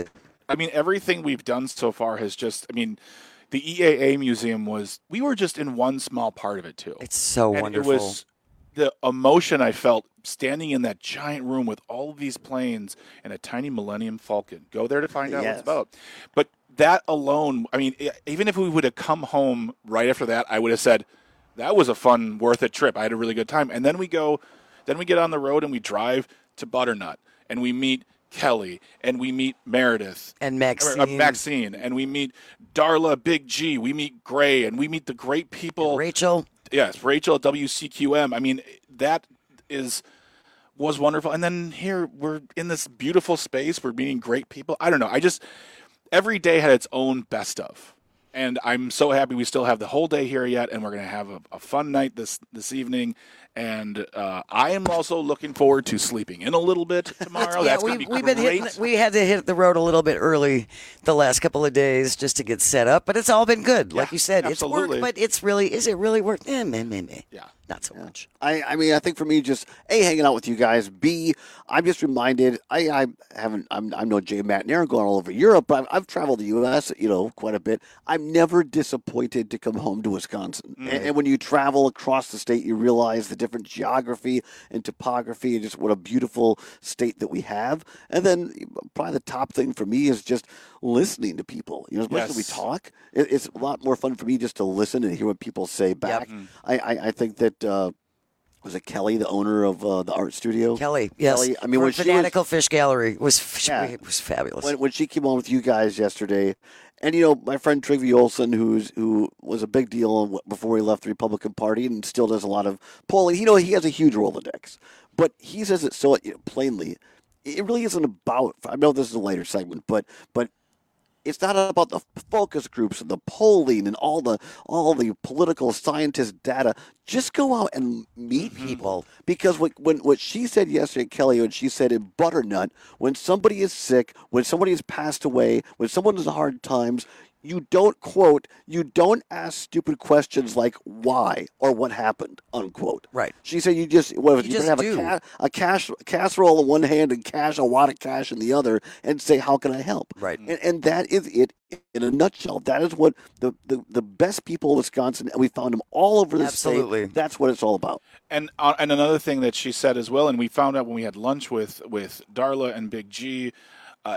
I mean, everything we've done so far has just, I mean, the E A A museum was, we were just in one small part of it too. It's so and wonderful. It was the emotion I felt standing in that giant room with all of these planes and a tiny Millennium Falcon. Go there to find out Yes. what it's about. But that alone, I mean, even if we would have come home right after that, I would have said, that was a fun, worth it trip. I had a really good time. And then we go, then we get on the road and we drive to Butternut and we meet Kelly and we meet Meredith and or, Maxine. uh, Maxine and we meet Darla, Big G. We meet Gray and we meet the great people. And Rachel. Yes, Rachel at W C Q M. I mean, that is was wonderful. And then here we're in this beautiful space. We're meeting great people. I don't know. I just every day had its own best of. And I'm so happy we still have the whole day here yet, and we're going to have a, a fun night this this evening. And uh, I am also looking forward to sleeping in a little bit tomorrow. Yeah, That's we, going to be we've great. been hitting, we had to hit the road a little bit early the last couple of days just to get set up, but it's all been good. Like Yeah, you said, absolutely. it's work, but it's really, is it really work? Eh, meh, meh, meh. Yeah. Not so much. I, I mean, I think for me, just A, hanging out with you guys. B, I'm just reminded, I, I haven't, I'm, I'm no Jay Matt and Aaron going all over Europe, but I've, I've traveled the U S, you know, quite a bit. I'm never disappointed to come home to Wisconsin. Mm. And, and when you travel across the state, you realize the different geography and topography and just what a beautiful state that we have. And then probably the top thing for me is just listening to people. You know, as much as we Yes. talk, it, it's a lot more fun for me just to listen and hear what people say back. Mm. I, I, I think that, uh, was it Kelly, the owner of uh, the art studio? Kelly, yes. Kelly, I mean, From when she was, Fanatical Fish Gallery was, Yeah. it was fabulous. when, when she came on with you guys yesterday, and you know, my friend Trygve Olsen, who's who was a big deal before he left the Republican Party and still does a lot of polling. You know, he has a huge Rolodex, but he says it so you know, plainly. It really isn't about. I know this is a later segment, but but. It's not about the focus groups and the polling and all the all the political scientist data. Just go out and meet people. Because what, when what she said yesterday, Kelly, when she said in Butternut, when somebody is sick, when somebody has passed away, when someone has hard times, you don't, quote, you don't ask stupid questions like why or what happened, unquote. Right. She said you just, what, You you, just have do. a, ca- a cash casserole in one hand and cash, a wad of cash in the other and say, how can I help? Right. And, and that is it in a nutshell. That is what the, the, the best people in Wisconsin, and we found them all over the Absolutely. state. That's what it's all about. And uh, and another thing that she said as well, and we found out when we had lunch with, with Darla and Big G, uh,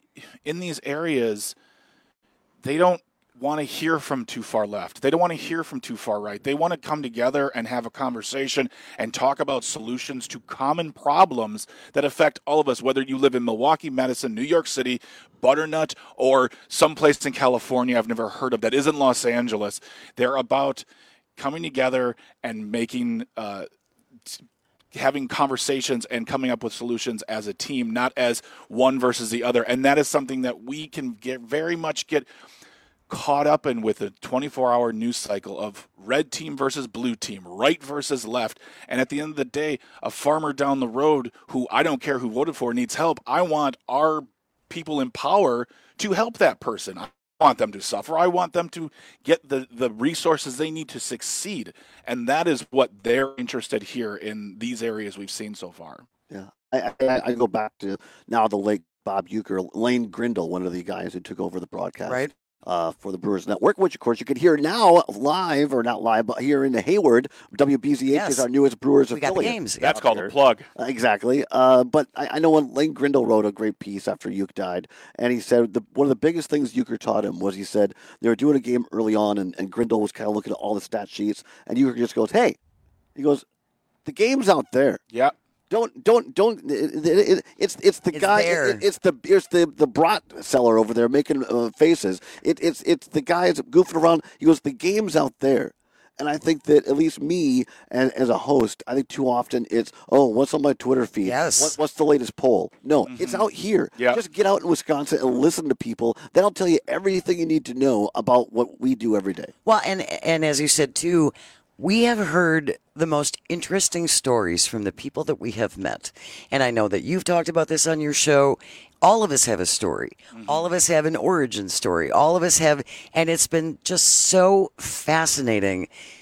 in these areas, they don't want to hear from too far left. They don't want to hear from too far right. They want to come together and have a conversation and talk about solutions to common problems that affect all of us, whether you live in Milwaukee, Madison, New York City, Butternut, or someplace in California I've never heard of that isn't Los Angeles. They're about coming together and making uh, having conversations and coming up with solutions as a team, not as one versus the other. And that is something that we can get very much get caught up in with a twenty-four hour news cycle of red team versus blue team, right versus left. And at the end of the day, a farmer down the road who I don't care who voted for needs help. I want our people in power to help that person. I want them to suffer. I want them to get the, the resources they need to succeed. And that is what they're interested here in these areas we've seen so far. Yeah. I, I, I go back to now the late Bob Euchre, Lane Grindle, one of the guys who took over the broadcast. Right. Uh, for the Brewers Network, which of course you can hear now live, or not live, but here in the Hayward. W B Z H Yes. is our newest Brewers We got the affiliate. games. That's called a plug. Uh, exactly. Uh, but I, I know when Lane Grindle wrote a great piece after Uke died, and he said the, one of the biggest things Euchre taught him was he said they were doing a game early on, and, and Grindle was kind of looking at all the stat sheets, and Euchre just goes, "Hey," he goes, "the game's out there. Yeah. Don't don't don't. It, it, it, it's it's the It's guy. there. It, it's the it's the the brat seller over there making uh, faces. It, it's it's the guys goofing around. He goes, the game's out there. And I think that at least me as, as a host, I think too often it's, oh, what's on my Twitter feed? Yes. What, what's the latest poll? No, it's out here. Yep. Just get out in Wisconsin and listen to people. That'll tell you everything you need to know about what we do every day. Well, and and as you said too, we have heard the most interesting stories from the people that we have met. And I know that you've talked about this on your show. All of us have a story. Mm-hmm. All of us have an origin story. All of us have, and it's been just so fascinating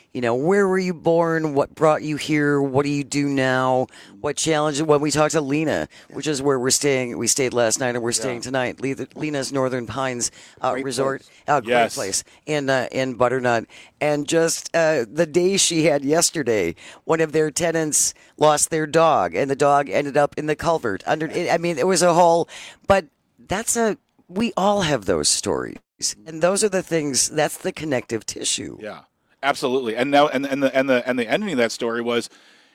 you know, where were you born? What brought you here? What do you do now? What challenge? When we talked to Lena, which is where we're staying, we stayed last night and we're staying Yeah. tonight. Le- Lena's Northern Pines uh, Great Resort, place. uh, great Yes. place in uh, in Butternut. And just uh, the day she had yesterday, one of their tenants lost their dog, and the dog ended up in the culvert. Under, I mean, it was a whole. But that's a. We all have those stories, and those are the things. That's the connective tissue. Yeah, absolutely. And now, and, and the and the and the ending of that story was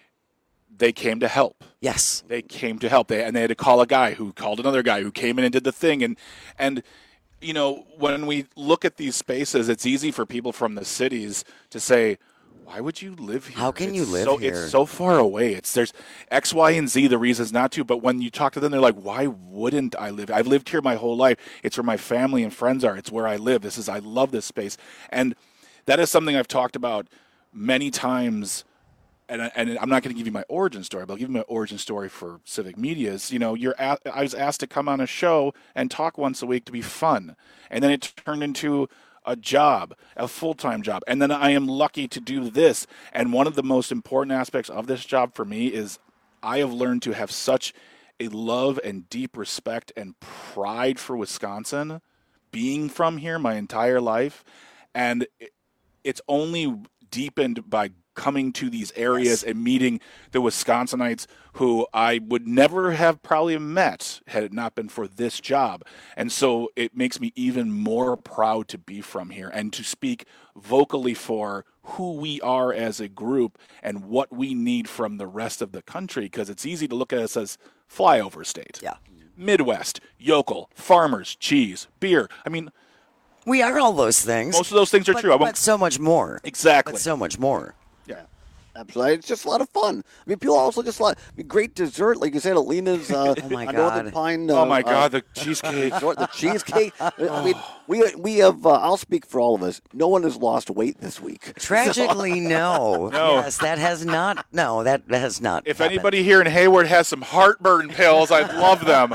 they came to help. Yes, they came to help. They and they had to call a guy who called another guy who came in and did the thing. And and you know, when we look at these spaces, it's easy for people from the cities to say, why would you live here? How can It's you live so, here? It's so far away. It's there's X, Y, and Z the reasons not to. But when you talk to them, they're like, why wouldn't I live? I've lived here my whole life. It's where my family and friends are. It's where I live. This is I love this space. And that is something I've talked about many times. And, I- and I'm not going to give you my origin story, but I'll give you my origin story for Civic Media's. You know, you're a- I was asked to come on a show and talk once a week to be fun, and then it turned into a job, a full-time job, and then I am lucky to do this. And one of the most important aspects of this job for me is I have learned to have such a love and deep respect and pride for Wisconsin, being from here my entire life, and it- it's only deepened by coming to these areas and meeting the Wisconsinites who I would never have probably met had it not been for this job. And so it makes me even more proud to be from here and to speak vocally for who we are as a group and what we need from the rest of the country, because it's easy to look at us as flyover state. Yeah. Midwest, yokel, farmers, cheese, beer. I mean, we are all those things. Most of those things are but, true. I won't- But so much more. Exactly. But so much more. Absolutely. It's just a lot of fun. I mean, people always look at a lot. I mean, great dessert, like you said, at Lena's uh, Oh, my on Northern God. Pine. Uh, Oh, my God, uh, the cheesecake. the cheesecake. I mean, we we have, uh, I'll speak for all of us, no one has lost weight this week. Tragically, no. No. Yes, that has not. No, that has not. If happened. anybody here in Hayward has some heartburn pills, I'd love them.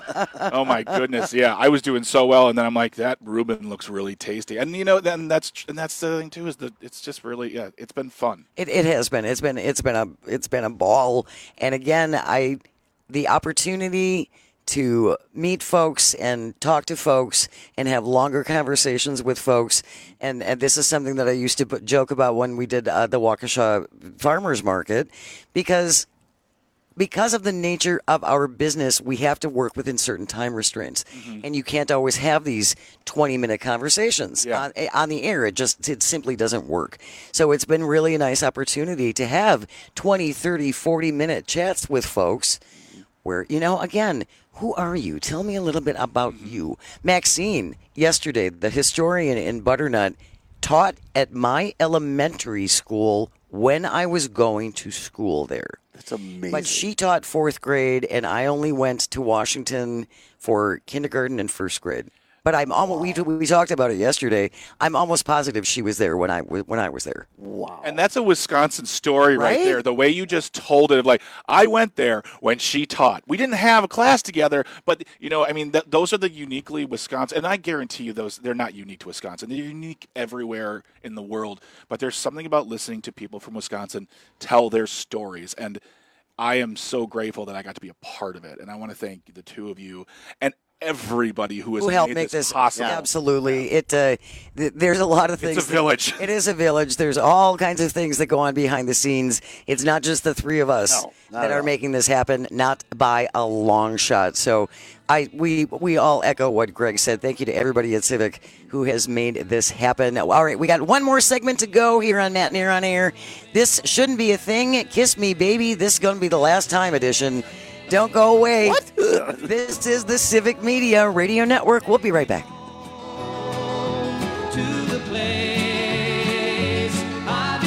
Oh my goodness, yeah, I was doing so well, and then I'm like, that Reuben looks really tasty, and you know, then that's and that's the thing too is that it's just really, yeah, it's been fun. It it has been. It's been it's been a it's been a ball. And again, I the opportunity to meet folks and talk to folks and have longer conversations with folks. And, and this is something that I used to put, joke about when we did uh, the Waukesha Farmers Market, because because of the nature of our business, we have to work within certain time restraints, Mm-hmm. and you can't always have these twenty-minute conversations Yeah. on, on the air. It just it simply doesn't work. So it's been really a nice opportunity to have twenty, thirty, forty-minute chats with folks where, you know, again, who are you? Tell me a little bit about you. Maxine, yesterday, the historian in Butternut, taught at my elementary school when I was going to school there. That's amazing. But she taught fourth grade, and I only went to Washington for kindergarten and first grade. But I'm almost we, we talked about it yesterday. I'm almost positive she was there when I was when I was there. Wow. And that's a Wisconsin story right, Right? there. The way you just told it, of like, I went there when she taught. We didn't have a class together, but, you know, I mean, th- those are the uniquely Wisconsin. And I guarantee you those, they're not unique to Wisconsin. They're unique everywhere in the world. But there's something about listening to people from Wisconsin tell their stories. And I am so grateful that I got to be a part of it. And I want to thank the two of you and everybody who has Who helped made make this this possible. Absolutely. It uh, th- there's a lot of things. It's a village. That, it is a village. There's all kinds of things that go on behind the scenes. It's not just the three of us No, not that at are all. making this happen, not by a long shot. So I we we all echo what Greg said. Thank you to everybody at Civic who has made this happen. All right, we got one more segment to go here on Nat and Air on Air. This shouldn't be a thing. Kiss me, baby. This is going to be the last time edition. Don't go away. What? This is the Civic Media Radio Network. We'll be right back. To the place I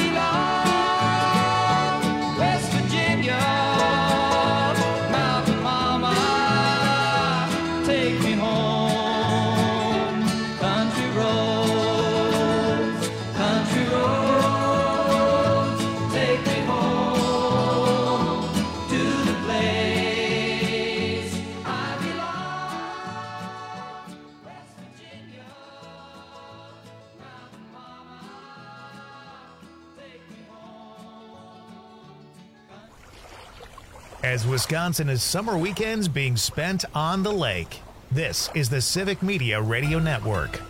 belong, West Virginia, Mountain Mama, take me home. Country roads, country roads, take me home to the place I belong, West Virginia. as Wisconsin is summer weekends being spent on the lake. This is the Civic Media Radio Network.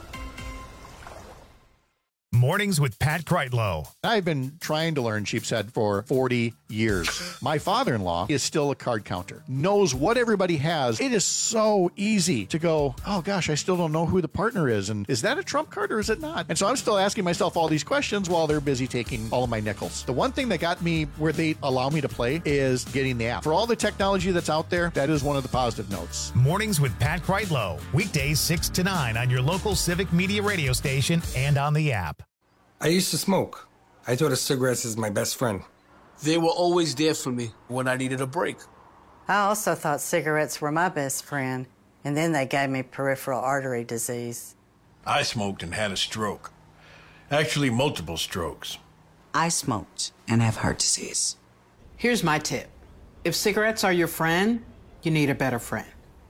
Mornings with Pat Kreitlow. I've been trying to learn Sheepshead for forty years. My father-in-law is still a card counter, knows what everybody has. It is so easy to go, oh gosh, I still don't know who the partner is. And is that a trump card or is it not? And so I'm still asking myself all these questions while they're busy taking all of my nickels. The one thing that got me where they allow me to play is getting the app. For all the technology that's out there, that is one of the positive notes. Mornings with Pat Kreitlow. Weekdays six to nine on your local Civic Media radio station and on the app. I used to smoke. I thought of cigarettes as my best friend. They were always there for me when I needed a break. I also thought cigarettes were my best friend, and then they gave me peripheral artery disease. I smoked and had a stroke. Actually, multiple strokes. I smoked and have heart disease. Here's my tip. If cigarettes are your friend, you need a better friend.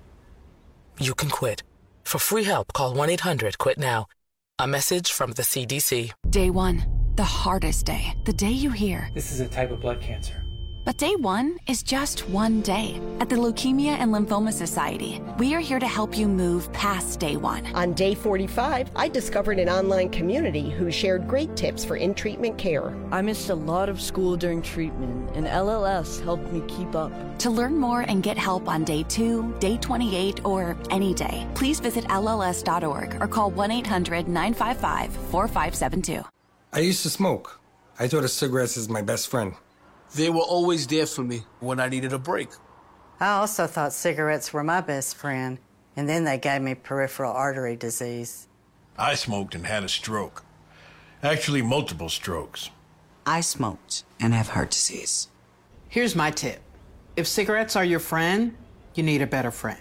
You can quit. For free help, call one eight hundred quit now. A message from the C D C. Day one, the hardest day. The day you hear, this is a type of blood cancer. But day one is just one day. At the Leukemia and Lymphoma Society, we are here to help you move past day one. On day forty-five, I discovered an online community who shared great tips for in-treatment care. I missed a lot of school during treatment, and L L S helped me keep up. To learn more and get help on day two, day twenty-eight, or any day, please visit L L S dot org or call one eight hundred nine five five four five seven two. I used to smoke. I thought of cigarettes as my best friend. They were always there for me when I needed a break. I also thought cigarettes were my best friend, and then they gave me peripheral artery disease. I smoked and had a stroke. Actually, multiple strokes. I smoked and have heart disease. Here's my tip. If cigarettes are your friend, you need a better friend.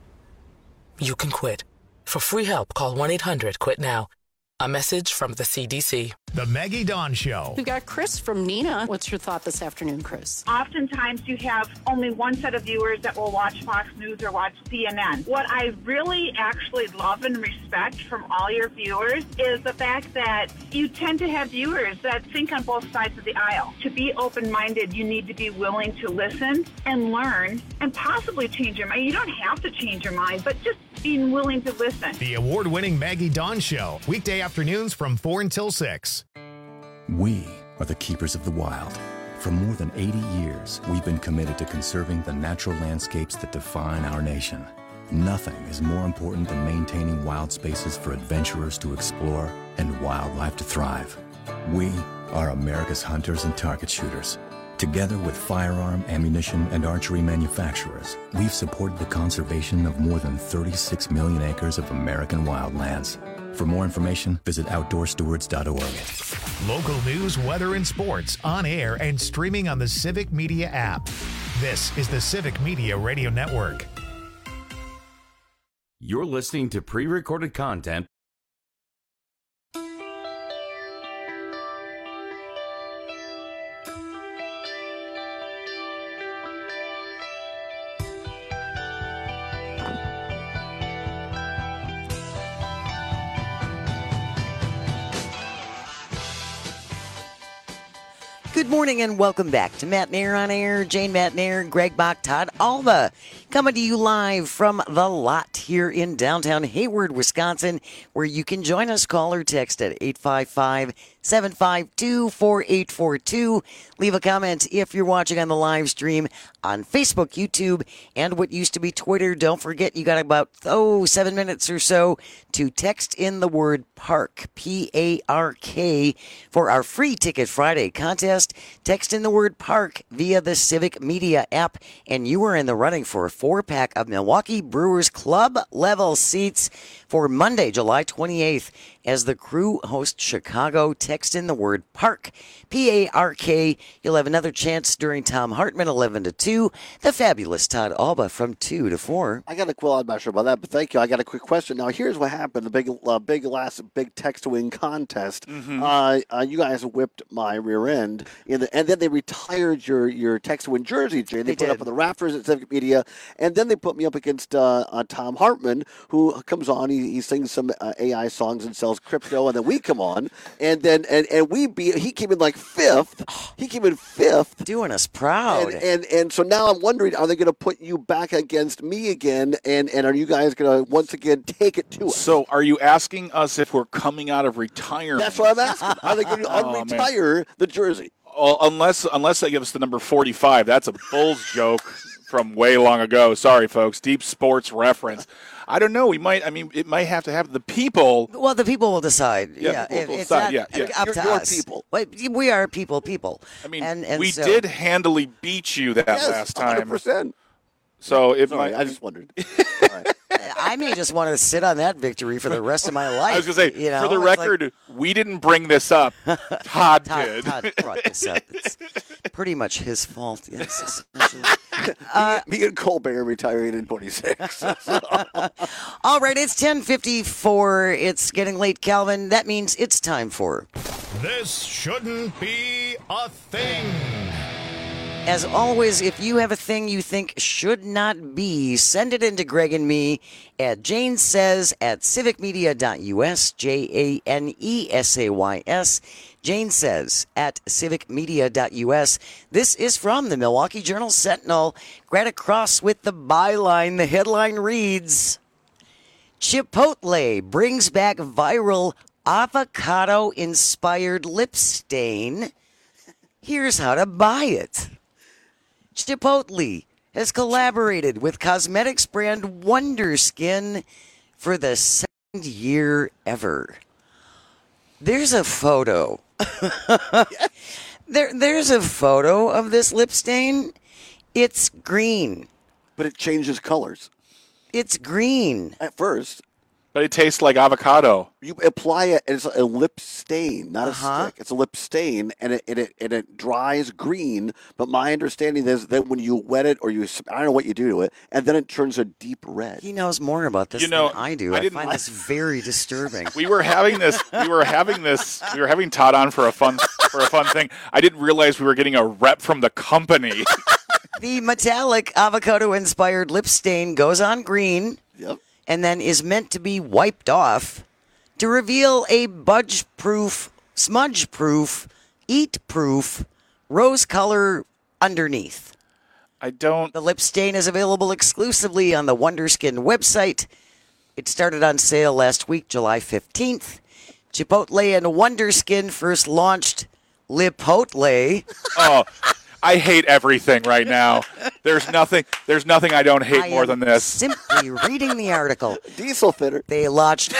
You can quit. For free help, call one eight hundred quit now. A message from the C D C. The Maggie Dawn Show. We've got Chris from Neenah. What's your thought this afternoon, Chris? Oftentimes you have only one set of viewers that will watch Fox News or watch C N N. What I really actually love and respect from all your viewers is the fact that you tend to have viewers that think on both sides of the aisle. To be open-minded, you need to be willing to listen and learn and possibly change your mind. You don't have to change your mind, but just being willing to listen. The award-winning Maggie Dawn Show. Weekday afternoons from four until six. We are the keepers of the wild. For more than eighty years, we've been committed to conserving the natural landscapes that define our nation. Nothing is more important than maintaining wild spaces for adventurers to explore and wildlife to thrive. We are America's hunters and target shooters. Together with firearm, ammunition, and archery manufacturers, we've supported the conservation of more than thirty-six million acres of American wildlands. For more information, visit outdoor stewards dot org. Local news, weather, and sports on air and streaming on the Civic Media app. This is the Civic Media Radio Network. You're listening to pre-recorded content. Good morning and welcome back to Matt Nair on Air. Jane Matt Nair, Greg Bach, Todd Alba, coming to you live from the lot here in downtown Hayward, Wisconsin, where you can join us. Call or text at eight five five, seven five two, four eight four two. Leave a comment if you're watching on the live stream on Facebook, YouTube, and what used to be Twitter. Don't forget, you got about, oh, seven minutes or so to text in the word PARK, P A R K, for our free Ticket Friday contest. Text in the word PARK via the Civic Media app, and you are in the running for a four-pack of Milwaukee Brewers club-level seats for Monday, July twenty-eighth, as the Crew hosts Chicago. Text in the word PARK, P A R K. You'll have another chance during Tom Hartman, eleven to two. The fabulous Todd Alba from two to four. I got a well, I'm not sure about that, but thank you. I got a quick question. Now, here's what happened. The big, uh, big last big text-to-win contest. Mm-hmm. Uh, uh, you guys whipped my rear end, in the, and then they retired your, your text-to-win jersey, Jay. They, they put did. up on the rafters at Civic Media, and then they put me up against uh, uh, Tom Hartman, who comes on. He, he sings some uh, A I songs and sells crypto, and then we come on, and then and, and, and we beat. He came in like fifth. He came in fifth, doing us proud. And and, and so now I'm wondering, are they going to put you back against me again? And, and are you guys going to once again take it to us? So, are you asking us if we're coming out of retirement? That's what I'm asking. Are they going to Oh, unretire the jersey? Well, unless unless they give us the number forty-five, that's a Bulls joke from way long ago. Sorry, folks. Deep sports reference. I don't know. We might. I mean, it might have to have the people. Well, the people will decide. Yeah, Yeah, the people it- will it's decide. not Yeah, yeah. up You're- to you're us. people. Wait, we are people, people. I mean, and, and we so- did handily beat you that Yes, last time. one hundred percent. So it Sorry, might. I just wondered. I may just want to sit on that victory for the rest of my life. I was going to say, you know? for the It's like- record, we didn't bring this up. Todd, Todd, did. Todd brought this up. It's pretty much his fault. Yes, Uh, me and Colbert are retiring in twenty-six. all right, it's ten fifty-four. It's getting late, Calvin. That means it's time for... This shouldn't be a thing. As always, if you have a thing you think should not be, send it in to Greg and me at Jane Says at civic media dot U S, J A N E S A Y S, Jane Says at civic media dot U S. This is from the Milwaukee Journal Sentinel. Right across with the byline, the headline reads, Chipotle brings back viral avocado-inspired lip stain. Here's how to buy it. Chipotle has collaborated with cosmetics brand Wonder Skin for the second year ever. There's a photo. there, there's a photo of this lip stain. It's green. But it changes colors. It's green. At first. But it tastes like avocado. You apply it, and it's a lip stain, not Uh-huh. a stick. It's a lip stain, and it, and it and it dries green. But my understanding is that when you wet it, or you, I don't know what you do to it, and then it turns a deep red. He knows more about this You know, than I do. I I, didn't find like- this very disturbing. We were having this. We were having this. We were having Todd on for a fun for a fun thing. I didn't realize we were getting a rep from the company. The metallic avocado-inspired lip stain goes on green. Yep. And then is meant to be wiped off to reveal a budge-proof, smudge-proof, eat-proof rose color underneath. I don't. The lip stain is available exclusively on the Wonder Skin website. It started on sale last week, July fifteenth. Chipotle and Wonder Skin first launched Lipotle. Oh, I hate everything right now. There's nothing. There's nothing I don't hate I more am than this. Simply reading the article. Diesel fitter. They launched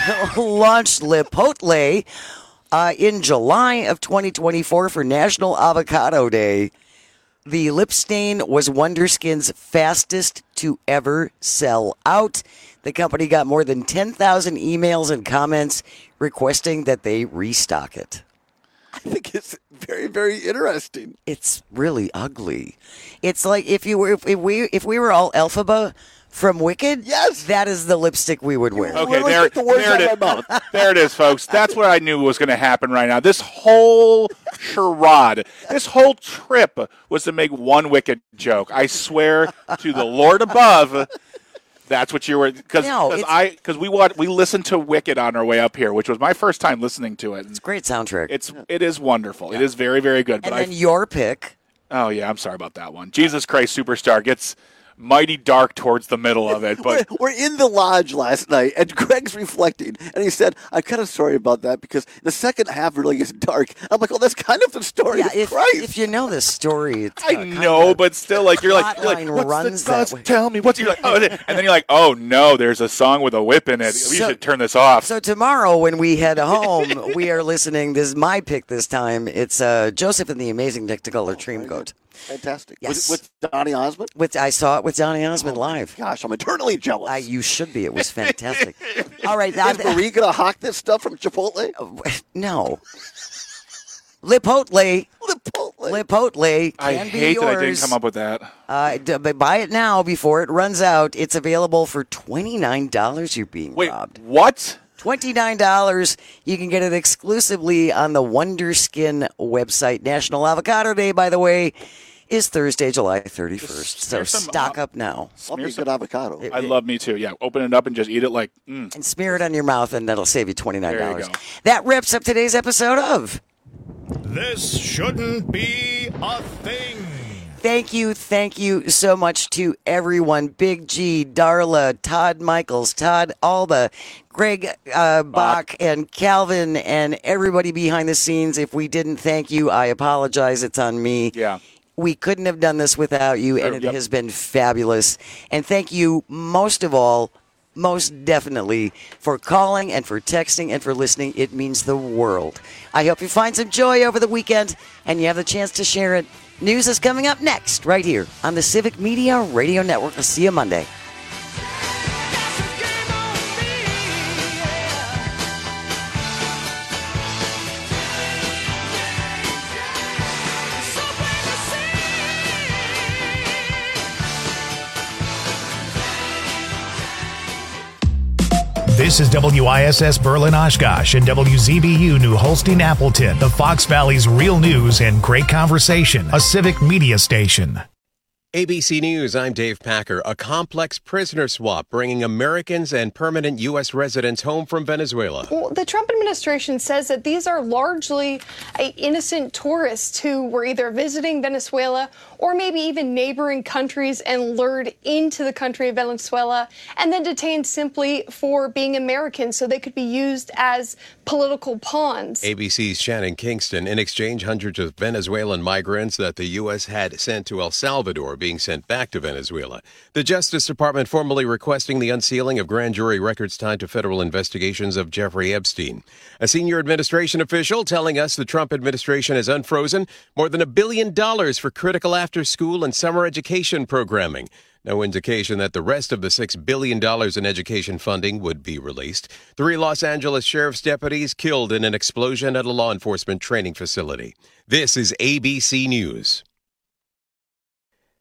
launched Lipotle uh, in July of twenty twenty-four for National Avocado Day. The lip stain was Wonder Skin's fastest to ever sell out. The company got more than ten thousand emails and comments requesting that they restock it. I think it's very, very interesting. It's really ugly. It's like if you were if, if we if we were all Elphaba from Wicked. Yes, that is the lipstick we would wear. Okay, there, there, it is. there it is, folks. That's what I knew was going to happen right now. This whole charade, this whole trip was to make one Wicked joke. I swear to the Lord above. That's what you were because No, it's- I because we want we listened to Wicked on our way up here, which was my first time listening to it. It's a great soundtrack. It's it is wonderful. It is very very good. But And then I your pick. oh yeah, I'm sorry about that one. Jesus Christ Superstar gets mighty dark towards the middle of it, but We're, we're in the lodge last night, and Greg's reflecting, and he said, "I'm kind of sorry about that because the second half really gets dark." I'm like, "Oh, that's kind of the story." Yeah, of if, Christ. if you know this story, it's I uh, kind know, of- but still, like you're like, you're like plotline what's runs the that buzz? way. Tell me what's you're like, oh, and then you're like, oh no, there's a song with a whip in it. We So- should turn this off. So tomorrow when we head home, we are listening. This is my pick this time. It's uh, Joseph and the Amazing Technicolor Dreamcoat. Fantastic. Yes. With, with Donny Osmond? With I saw it with Donny Osmond live. Gosh, I'm eternally jealous. I, you should be. It was fantastic. All right, Is Marie going to hawk this stuff from Chipotle? no. Lipotle. Lipotle. Lipotle I can be hate yours. that I didn't come up with that. Uh, d- but buy it now before it runs out. It's available for twenty-nine dollars. You're being Wait, robbed. what? twenty-nine dollars. You can get it exclusively on the Wonder Skin website. National Avocado Day, by the way, is Thursday, July thirty-first. So some, stock uh, up now. Love me a good avocado. I love me too. Yeah, open it up and just eat it like. Mm. And smear it on your mouth, and that'll save you twenty-nine dollars. There you go. That wraps up today's episode of This Shouldn't Be a Thing. Thank you, thank you so much to everyone. Big G, Darla, Todd Michaels, Todd Alba, Greg uh, Bach, and Calvin, and everybody behind the scenes. If we didn't thank you, I apologize. It's on me. Yeah. We couldn't have done this without you, and it Yep. has been fabulous. And thank you most of all, most definitely, for calling and for texting and for listening. It means the world. I hope you find some joy over the weekend and you have the chance to share it. News is coming up next, right here on the Civic Media Radio Network. I'll see you Monday. This is W I S S Berlin Oshkosh and W Z B U New Holstein Appleton, the Fox Valley's real news and great conversation, a Civic Media station. A B C News, I'm Dave Packer. A complex prisoner swap bringing Americans and permanent U S residents home from Venezuela. Well, the Trump administration says that these are largely uh, innocent tourists who were either visiting Venezuela or maybe even neighboring countries and lured into the country of Venezuela and then detained simply for being Americans so they could be used as political pawns. A B C's Shannon Kingston. In exchange, hundreds of Venezuelan migrants that the U S had sent to El Salvador being sent back to Venezuela. The Justice Department formally requesting the unsealing of grand jury records tied to federal investigations of Jeffrey Epstein. A senior administration official telling us the Trump administration has unfrozen more than a billion dollars for critical after-school and summer education programming. No indication that the rest of the six billion dollars in education funding would be released. Three Los Angeles sheriff's deputies killed in an explosion at a law enforcement training facility. This is A B C News.